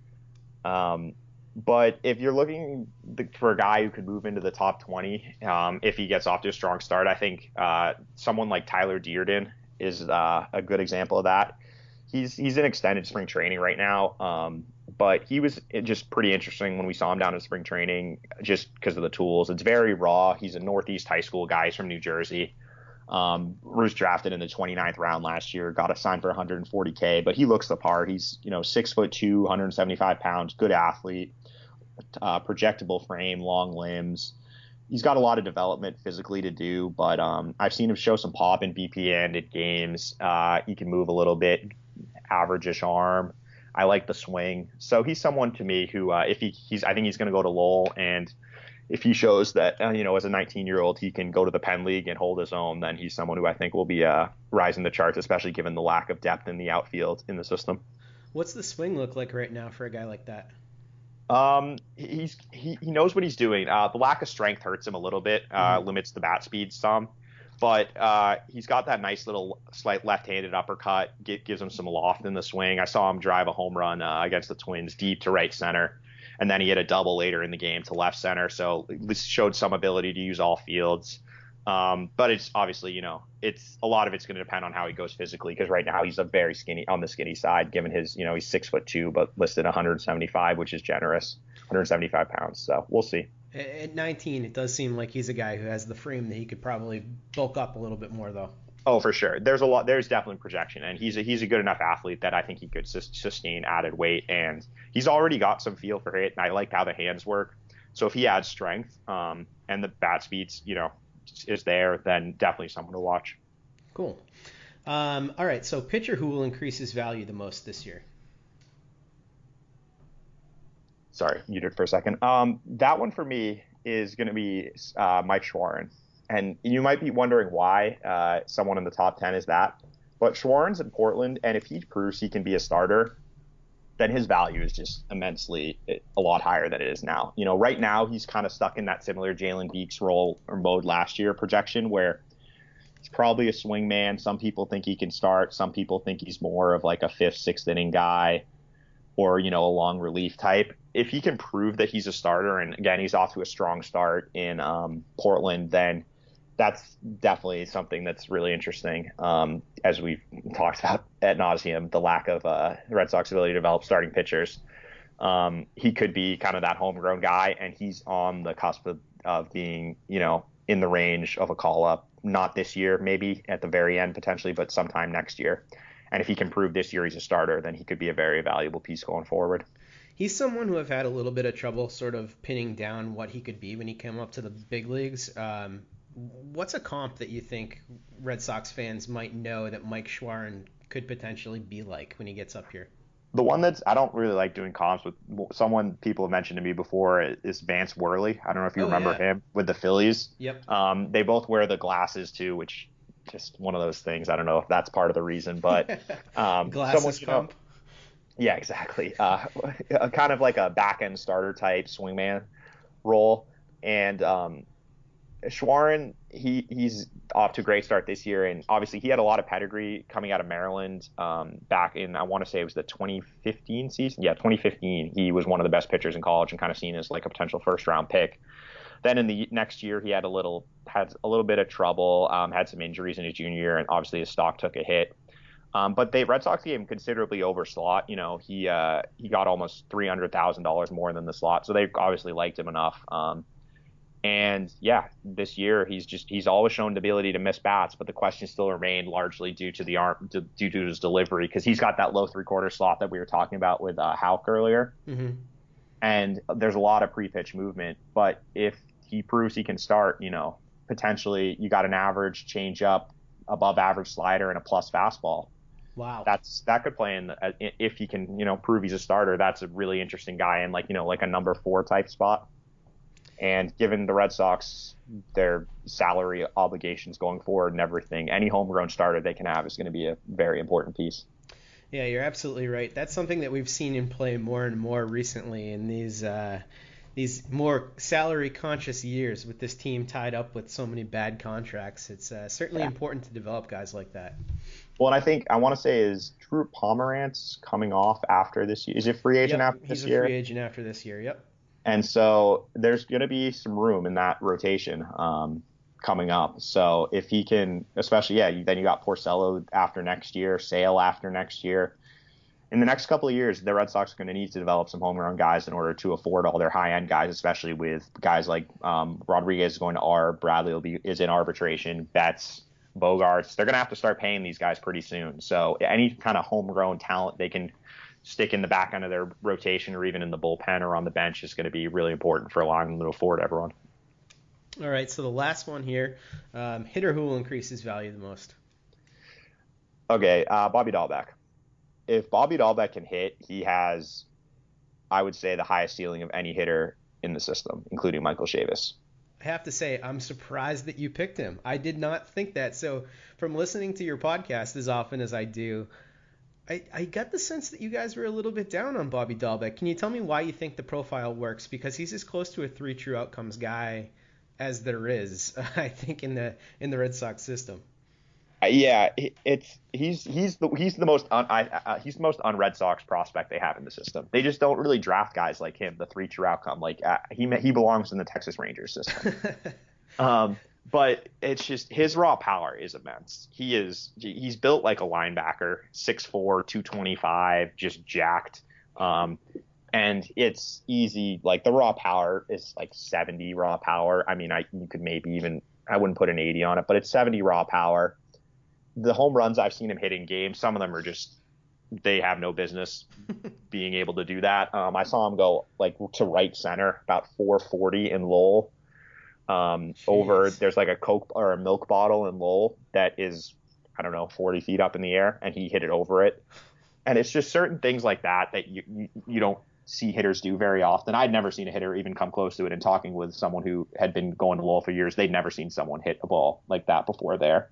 um, but if you're looking for a guy who could move into the top twenty, um, if he gets off to a strong start, I think uh, someone like Tyler Dearden is uh, a good example of that. He's he's in extended spring training right now, um, but he was just pretty interesting when we saw him down in spring training just because of the tools. It's very raw. He's a Northeast high school guy. He's from New Jersey. Um, was drafted in the twenty-ninth round last year, got a sign for one hundred forty K, but he looks the part. He's, you know, six foot two, one hundred seventy-five pounds, good athlete, uh, projectable frame, long limbs. He's got a lot of development physically to do, but um, I've seen him show some pop in B P N at games. Uh, he can move a little bit. Average-ish arm. I like the swing. So he's someone to me who, uh, if he, he's, I think he's going to go to Lowell, and if he shows that, uh, you know, as a nineteen-year-old he can go to the Penn League and hold his own, then he's someone who I think will be uh, rising the charts, especially given the lack of depth in the outfield in the system. What's the swing look like right now for a guy like that? Um, he's he, he knows what he's doing. Uh, the lack of strength hurts him a little bit, uh, Mm-hmm. limits the bat speed some. But uh, he's got that nice little slight left-handed uppercut, get, gives him some loft in the swing. I saw him drive a home run uh, against the Twins deep to right center, and then he hit a double later in the game to left center. So this showed some ability to use all fields. Um, but it's obviously, you know, it's a lot of it's going to depend on how he goes physically, because right now he's a very skinny on the skinny side, given his, you know, he's six foot two, but listed one hundred seventy-five, which is generous, one hundred seventy-five pounds. So we'll see. At nineteen, it does seem like he's a guy who has the frame that he could probably bulk up a little bit more, though. Oh, for sure. There's a lot. There's definitely projection, and he's a, he's a good enough athlete that I think he could sus- sustain added weight, and he's already got some feel for it. And I like how the hands work. So if he adds strength, um, and the bat speeds, you know, is there, then definitely someone to watch. Cool. Um, all right. So pitcher who will increase his value the most this year? Sorry, muted for a second. Um, that one for me is going to be uh, Mike Schwarren. And you might be wondering why uh, someone in the top ten is that. But Schwarren's in Portland, and if he proves he can be a starter, then his value is just immensely a lot higher than it is now. You know, right now he's kind of stuck in that similar Jalen Beeks role or mode last year projection where he's probably a swing man. Some people think he can start. Some people think he's more of like a fifth, sixth inning guy, or, you know, a long relief type. If he can prove that he's a starter, and again, he's off to a strong start in um, Portland, then that's definitely something that's really interesting. Um, as we've talked about ad nauseum, the lack of uh, the Red Sox ability to develop starting pitchers. Um, he could be kind of that homegrown guy, and he's on the cusp of of being, you know, in the range of a call up. Not this year, maybe at the very end potentially, but sometime next year. And if he can prove this year he's a starter, then he could be a very valuable piece going forward. He's someone who I've had a little bit of trouble sort of pinning down what he could be when he came up to the big leagues. Um, what's a comp that you think Red Sox fans might know that Mike Shawaryn could potentially be like when he gets up here? The one that's, I don't really like doing comps with, someone people have mentioned to me before is Vance Worley. I don't know if you oh, remember yeah. him with the Phillies. Yep. Um, they both wear the glasses too, which just one of those things. I don't know if that's part of the reason, but um, glasses someone, you comp. know, yeah, exactly. Uh, kind of like a back end starter type swingman role. And um, Shawaryn, he he's off to a great start this year, and obviously he had a lot of pedigree coming out of Maryland um, back in, I want to say it was the twenty fifteen season. Yeah, twenty fifteen. He was one of the best pitchers in college and kind of seen as like a potential first round pick. Then in the next year, he had a little had a little bit of trouble, um, had some injuries in his junior year, and obviously his stock took a hit. Um, but the Red Sox gave him considerably over slot. You know, he uh, he got almost three hundred thousand dollars more than the slot, so they obviously liked him enough. Um, And yeah, this year he's just he's always shown the ability to miss bats, but the question still remained largely due to the arm to, due to his delivery, because he's got that low three quarter slot that we were talking about with uh, Houck earlier, Mm-hmm. and there's a lot of pre pitch movement. But if he proves he can start, you know, potentially you got an average changeup, above average slider, and a plus fastball. Wow. That's that could play in the, if he can, you know, prove he's a starter. That's a really interesting guy in like you know like a number four type spot. And given the Red Sox, their salary obligations going forward and everything, any homegrown starter they can have is going to be a very important piece. Yeah, you're absolutely right. That's something that we've seen in play more and more recently in these uh, these more salary-conscious years with this team tied up with so many bad contracts. It's uh, certainly Yeah. important to develop guys like that. Well, and I think I want to say is Drew Pomerantz coming off after this year. Is he a free agent Yep, after he's this a year? free agent after this year. Yep. And so there's going to be some room in that rotation um, coming up. So if he can, especially, yeah, then you got Porcello after next year, Sale after next year. In the next couple of years, the Red Sox are going to need to develop some homegrown guys in order to afford all their high-end guys, especially with guys like um, Rodriguez going to A R B, Bradley will be, is in arbitration, Betts, Bogarts. They're going to have to start paying these guys pretty soon. So any kind of homegrown talent they can stick in the back end of their rotation or even in the bullpen or on the bench is going to be really important for allowing them to afford everyone. All right, so the last one here, um, hitter who will increase his value the most. Okay, uh, Bobby Dahlbeck. If Bobby Dahlbeck can hit, he has, I would say, the highest ceiling of any hitter in the system, including Michael Chavis. I have to say, I'm surprised that you picked him. I did not think that. So from listening to your podcast as often as I do, I, I got the sense that you guys were a little bit down on Bobby Dahlbeck. Can you tell me why you think the profile works? Because he's as close to a three true outcomes guy as there is, I think, in the in the Red Sox system. Uh, yeah, it's he's he's the he's the most un, I, uh, he's the most un-Red Sox prospect they have in the system. They just don't really draft guys like him, the three true outcome. Like uh, he he belongs in the Texas Rangers system. um, But it's just his raw power is immense. He is he's built like a linebacker, six four, two twenty-five, just jacked. Um, and it's easy. Like the raw power is like seventy raw power. I mean, I you could maybe even I wouldn't put an eighty on it, but it's seventy raw power. The home runs I've seen him hit in games, some of them are just they have no business being able to do that. Um, I saw him go like to right center about four forty in Lowell. Um, over there's like a Coke or a milk bottle in Lowell that is, I don't know, forty feet up in the air, and he hit it over it. And it's just certain things like that that you, you, you don't see hitters do very often. I'd never seen a hitter even come close to it. And talking with someone who had been going to Lowell for years, they'd never seen someone hit a ball like that before there.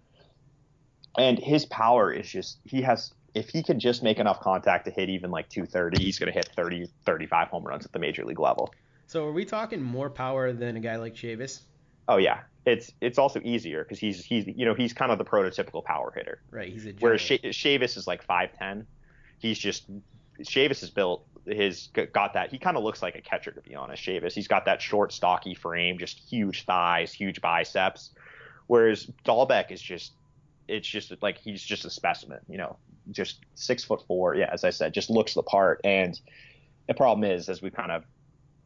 And his power is just, he has, if he can just make enough contact to hit even like two thirty, he's going to hit thirty, thirty-five home runs at the major league level. So are we talking more power than a guy like Chavis? Oh yeah, it's it's also easier because he's he's you know he's kind of the prototypical power hitter. Right, he's a giant. Whereas Sh- Chavis is like five ten. He's just Chavis is built his got that he kind of looks like a catcher, to be honest. Chavis, he's got that short, stocky frame, just huge thighs, huge biceps. Whereas Dahlbeck is just it's just like he's just a specimen, you know, just six foot four. Yeah, as I said, just looks the part. And the problem is, as we kind of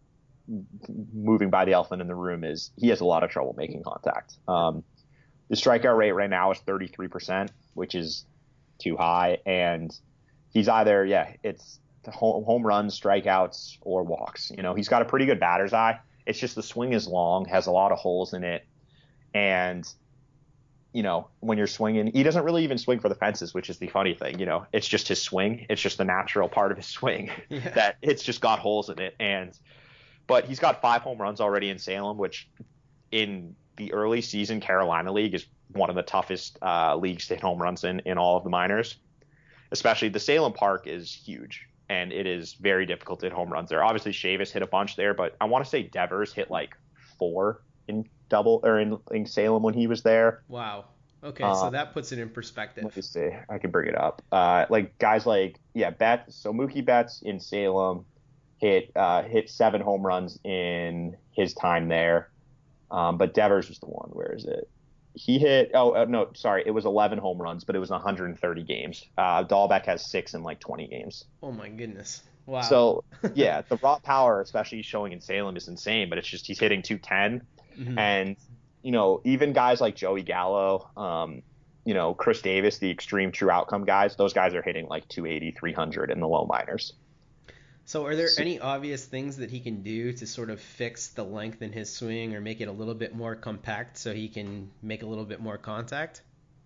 moving by the elephant in the room is he has a lot of trouble making contact. Um, the strikeout rate right now is thirty-three percent, which is too high. And he's either, yeah, it's home, home runs, strikeouts, or walks. You know, he's got a pretty good batter's eye. It's just the swing is long, has a lot of holes in it. And, you know, when you're swinging, he doesn't really even swing for the fences, which is the funny thing. You know, it's just his swing. It's just the natural part of his swing yeah. that it's just got holes in it. And, but he's got five home runs already in Salem, which in the early season Carolina League is one of the toughest uh, leagues to hit home runs in, in all of the minors. Especially the Salem Park is huge, and it is very difficult to hit home runs there. Obviously, Chavis hit a bunch there, but I want to say Devers hit like four in double or in, in Salem when he was there. Wow. Okay, uh, so that puts it in perspective. Let me see. I can bring it up. Uh, like guys like yeah, Betts. So Mookie Betts in Salem hit uh, hit seven home runs in his time there, um, but Devers was the one. Where is it? He hit, oh, uh, no, sorry, it was eleven home runs, but it was one hundred thirty games. Uh, Dahlbeck has six in like twenty games. Oh, my goodness. Wow. So, yeah, the raw power, especially showing in Salem, is insane, but it's just he's hitting two ten. Mm-hmm. And, you know, even guys like Joey Gallo, um, you know, Chris Davis, the extreme true outcome guys, those guys are hitting like two eighty, three hundred in the low minors. So are there any obvious things that he can do to sort of fix the length in his swing or make it a little bit more compact so he can make a little bit more contact?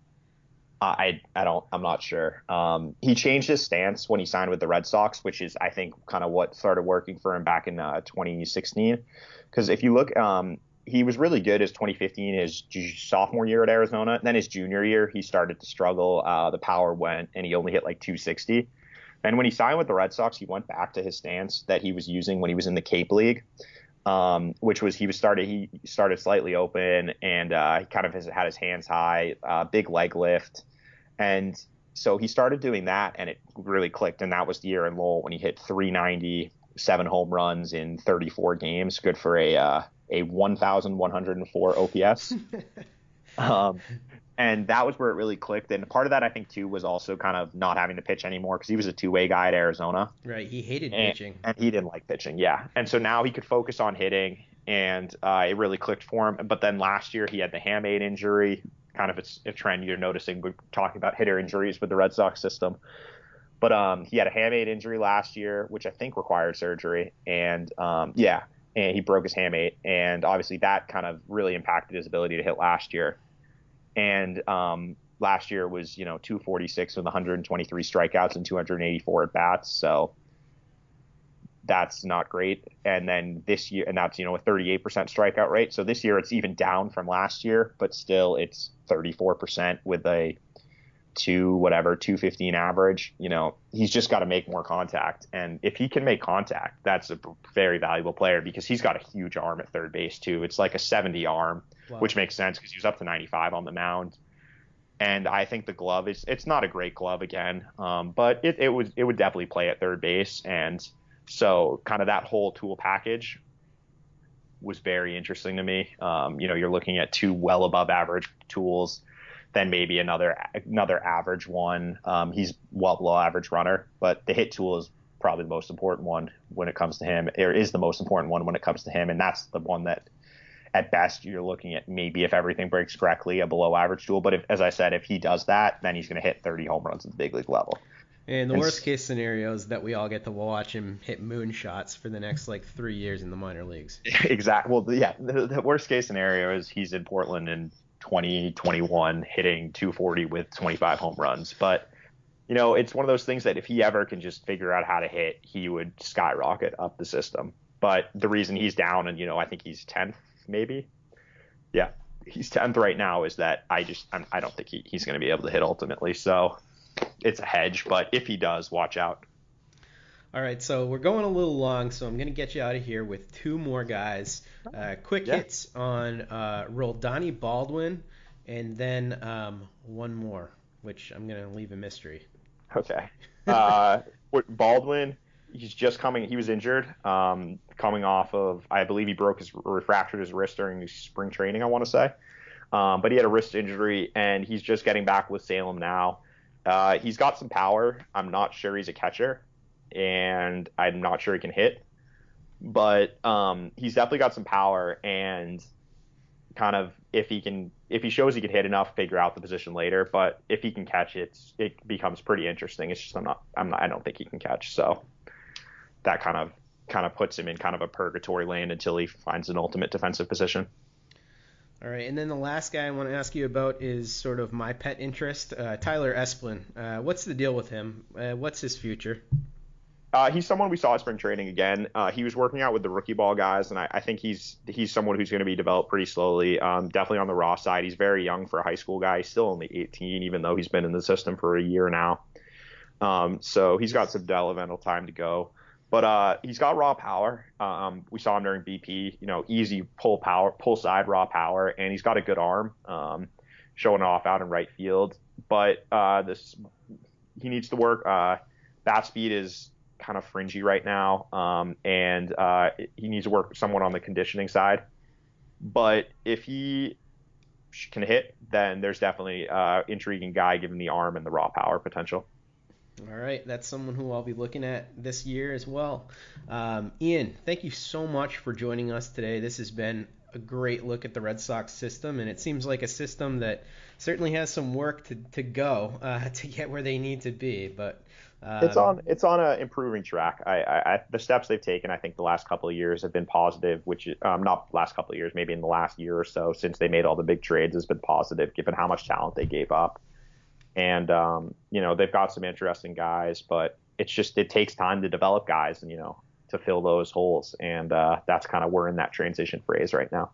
I I don't I'm not sure. Um, he changed his stance when he signed with the Red Sox, which is I think kind of what started working for him back in uh, twenty sixteen. Because if you look, um, he was really good his twenty fifteen, his sophomore year at Arizona. Then his junior year, he started to struggle. Uh, the power went, and he only hit like two sixty. And when he signed with the Red Sox, he went back to his stance that he was using when he was in the Cape League, um, which was he was started he started slightly open and uh, he kind of has, had his hands high, uh, big leg lift, and so he started doing that, and it really clicked. And that was the year in Lowell when he hit three ninety, seven home runs in thirty-four games, good for a uh, a one thousand one hundred four O P S. um, And that was where it really clicked. And part of that, I think, too, was also kind of not having to pitch anymore because he was a two-way guy at Arizona. Right. He hated and, pitching. And he didn't like pitching, yeah. And so now he could focus on hitting, and uh, it really clicked for him. But then last year he had the hamate injury. Kind of it's a trend you're noticing. We're talking about hitter injuries with the Red Sox system. But um, he had a hamate injury last year, which I think required surgery. And, um, yeah, and he broke his hamate. And obviously that kind of really impacted his ability to hit last year. And um, last year was, you know, two forty-six with one hundred twenty-three strikeouts and two hundred eighty-four at bats. So that's not great. And then this year, and that's, you know, a thirty-eight percent strikeout rate. So this year it's even down from last year, but still it's thirty-four percent with a two, whatever, two fifteen average. You know, he's just got to make more contact. And if he can make contact, that's a very valuable player because he's got a huge arm at third base too. It's like a seventy arm. Wow. Which makes sense because he was up to ninety-five on the mound. And I think the glove is it's not a great glove again, um, but it, it would it would definitely play at third base. And so kind of that whole tool package was very interesting to me. Um, you know, you're looking at two well above average tools, then maybe another another average one. Um, he's well below average runner, but the hit tool is probably the most important one when it comes to him. Or is the most important one when it comes to him, and that's the one that at best you're looking at maybe if everything breaks correctly a below average tool. But if, as I said, if he does that, then he's going to hit thirty home runs at the big league level. And the and worst case scenario is that we all get to watch him hit moonshots for the next like three years in the minor leagues. Exactly. Well, yeah, the, the worst case scenario is he's in Portland in twenty twenty-one hitting two forty with twenty-five home runs. But, you know, it's one of those things that if he ever can just figure out how to hit, he would skyrocket up the system. But the reason he's down, and, you know, I think he's tenth. Maybe. Yeah. He's tenth right now is that I just, I'm, I don't think he, he's going to be able to hit ultimately. So it's a hedge, but if he does, watch out. All right. So we're going a little long, so I'm going to get you out of here with two more guys. Uh, quick yeah. hits on uh, Roldani Baldwin and then um, one more, which I'm going to leave a mystery. Okay. Uh, Baldwin. He's just coming. He was injured, um, coming off of. I believe he broke his or fractured his wrist during his spring training. I want to say, um, but he had a wrist injury, and he's just getting back with Salem now. Uh, he's got some power. I'm not sure he's a catcher, and I'm not sure he can hit. but um, he's definitely got some power, and kind of if he can, if he shows he can hit enough, figure out the position later. But if he can catch it, it becomes pretty interesting. It's just I'm not, I'm not, I don't think he can catch. So that kind of kind of puts him in kind of a purgatory land until he finds an ultimate defensive position. All right, and then the last guy I want to ask you about is sort of my pet interest, uh, Tyler Esplin. Uh, what's the deal with him? Uh, what's his future? Uh, he's someone we saw at spring training again. Uh, he was working out with the rookie ball guys, and I, I think he's he's someone who's going to be developed pretty slowly. Um, definitely on the raw side. He's very young for a high school guy. He's still only eighteen, even though he's been in the system for a year now. Um, so he's got some developmental time to go. But uh, he's got raw power. Um, we saw him during B P, you know, easy pull power, pull side raw power, and he's got a good arm, um, showing off out in right field. But uh, this he needs to work. Uh, bat speed is kind of fringy right now, um, and uh, he needs to work somewhat on the conditioning side. But if he can hit, then there's definitely uh, intriguing guy given the arm and the raw power potential. All right, that's someone who I'll be looking at this year as well. Um, Ian, thank you so much for joining us today. This has been a great look at the Red Sox system, and it seems like a system that certainly has some work to, to go uh, to get where they need to be. But um, it's on it's on a improving track. I, I, I the steps they've taken, I think the last couple of years have been positive. Which um, not last couple of years, maybe in the last year or so since they made all the big trades has been positive, given how much talent they gave up. And, um, you know, they've got some interesting guys, but it's just it takes time to develop guys and, you know, to fill those holes. And uh, that's kind of we're in that transition phase right now.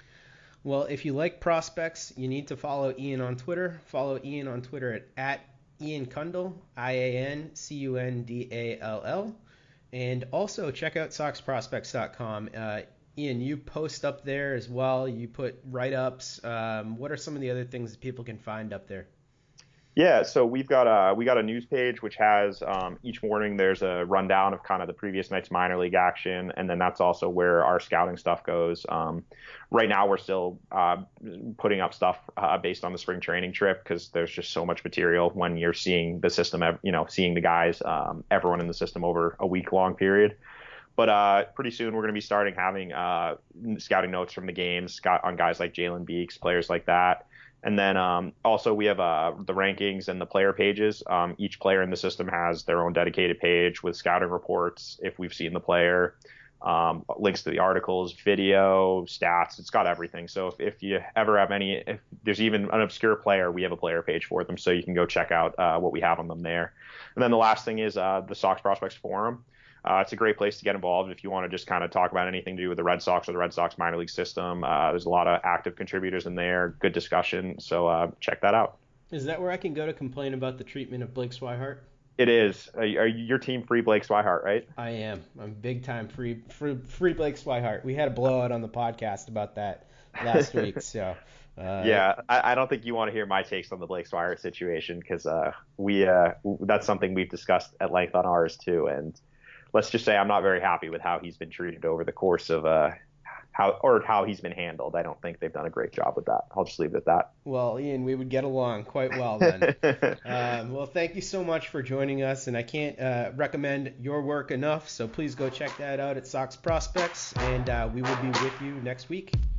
Well, if you like prospects, you need to follow Ian on Twitter. Follow Ian on Twitter at, at Ian Cundall, I A N C U N D A L L. And also check out Sox Prospects dot com. Uh, Ian, you post up there as well. You put write-ups. Um, what are some of the other things that people can find up there? Yeah, so we've got a we got a news page which has um, each morning there's a rundown of kind of the previous night's minor league action, and then that's also where our scouting stuff goes. Um, right now we're still uh, putting up stuff uh, based on the spring training trip because there's just so much material when you're seeing the system, you know, seeing the guys, um, everyone in the system over a week long period. But uh, pretty soon we're going to be starting having uh, scouting notes from the games on guys like Jalen Beeks, players like that. And then um, also we have uh, the rankings and the player pages. Um, each player in the system has their own dedicated page with scouting reports if we've seen the player, um, links to the articles, video, stats. It's got everything. So if, if you ever have any, if there's even an obscure player, we have a player page for them, so you can go check out uh, what we have on them there. And then the last thing is uh, the Sox Prospects Forum. Uh, it's a great place to get involved if you want to just kind of talk about anything to do with the Red Sox or the Red Sox minor league system. Uh, there's a lot of active contributors in there, good discussion, so uh, check that out. Is that where I can go to complain about the treatment of Blake Swihart? It is. Are, are you, your team free Blake Swihart, right? I am. I'm big time free free, free Blake Swihart. We had a blowout on the podcast about that last week, so. Uh, yeah, I, I don't think you want to hear my takes on the Blake Swihart situation because uh, we uh, that's something we've discussed at length on ours too, and let's just say I'm not very happy with how he's been treated over the course of uh, how or how he's been handled. I don't think they've done a great job with that. I'll just leave it at that. Well, Ian, we would get along quite well then. um, well, thank you so much for joining us, and I can't uh, recommend your work enough, so please go check that out at Sox Prospects, and uh, we will be with you next week.